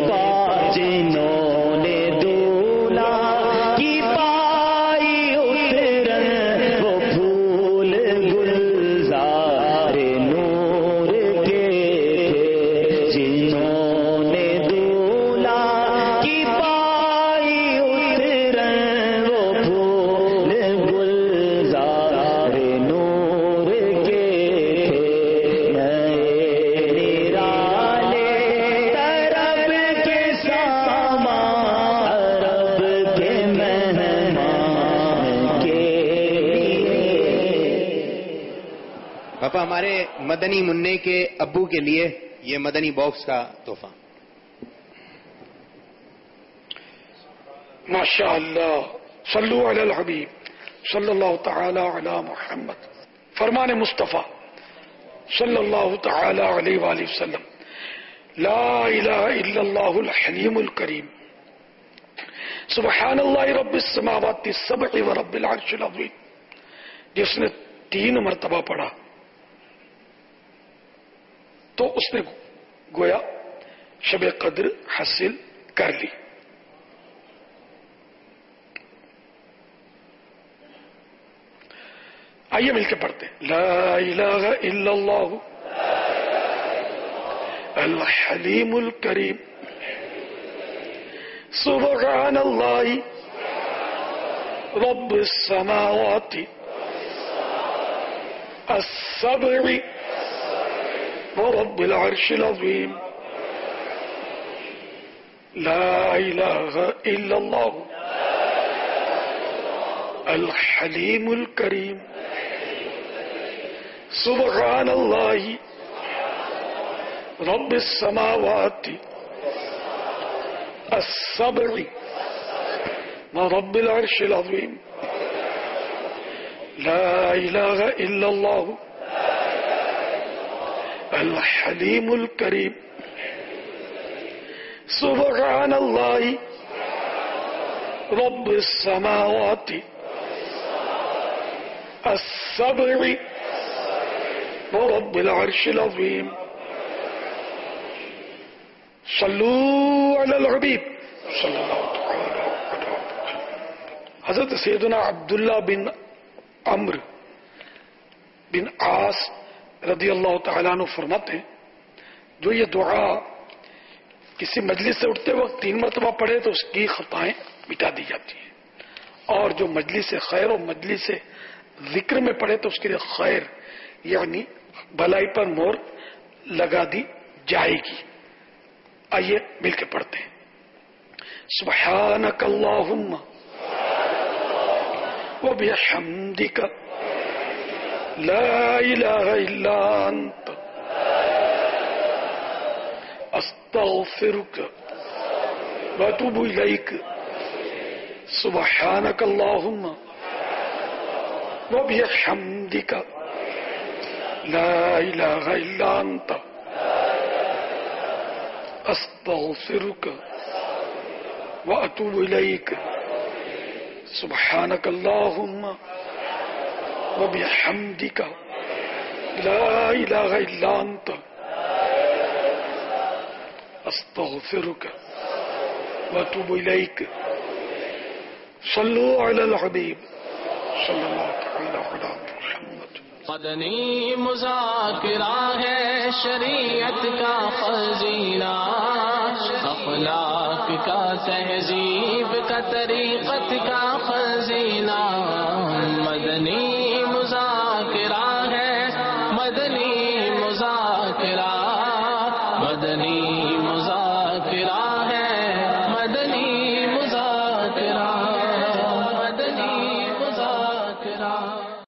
نے دولا کی پائی اترن وہ پھول گلزار نور کے تھے. جنہوں نے دولا کی پائی اترن وہ پھول گلزار نور کے تھے. نئے نرالے طرب کے سامان عرب کے مہمان کے پاپا ہمارے مدنی منع کے ابو کے لیے یہ مدنی باکس کا تحفہ. ماشاء اللہ. صلو علی الحبیب صلی اللہ تعالی علی محمد. فرمان مصطفیٰ صلی اللہ تعالی علیہ وآلہ وسلم. لا الہ الا اللہ الحلیم الکریم. سبحان اللہ رب السماوات السبع و رب العرش العظیم. جس نے 3 مرتبہ پڑھا تو اس نے گویا شب قدر حاصل کر لی. آئیے مل کے پڑھتے ہیں. لا الہ الا اللہ الحلیم الکریم. سبحان اللہ رب السماوات السبع ورب العرش العظیم. لا الہ الا اللہ الحلیم الکریم. سبحان اللہ رب السماوات السبع ورب العرش العظیم. لا الہ الا اللہ الحلیم الکریم. سبحان اللہ رب السماوات السبع ورب العرش العظیم. صلو علی الحبیب صلی اللہ تعالی علیہ وسلم. حضرت سیدنا عبداللہ بن عمرو بن عاص رضی اللہ تعالیٰ عنہ فرماتے ہیں جو یہ دعا کسی مجلس سے اٹھتے وقت 3 مرتبہ پڑھے تو اس کی خطائیں مٹا دی جاتی ہیں، اور جو مجلس خیر اور مجلس ذکر میں پڑھے تو اس کے لیے خیر یعنی بھلائی پر مہر لگا دی جائے گی۔ آئیے مل کے پڑھتے ہیں۔ سبحانک اللہم وبحمدک لا الہ الا انت استغفرک واتوب الیک۔ سبحانک اللہم وبحمدک لا الہ الا انت استغفرک واتوب الیک۔ سبحانک اللہم وبحمدک لا الہ الا انت استغفرک واتوب الیک۔ صلو علی الحبیب صلی اللہ تعالی علی محمد۔ مدنی مذاکرہ ہے شریعت کا خزینہ، اخلاق کا تہذیب کا طریقت کا خزینہ۔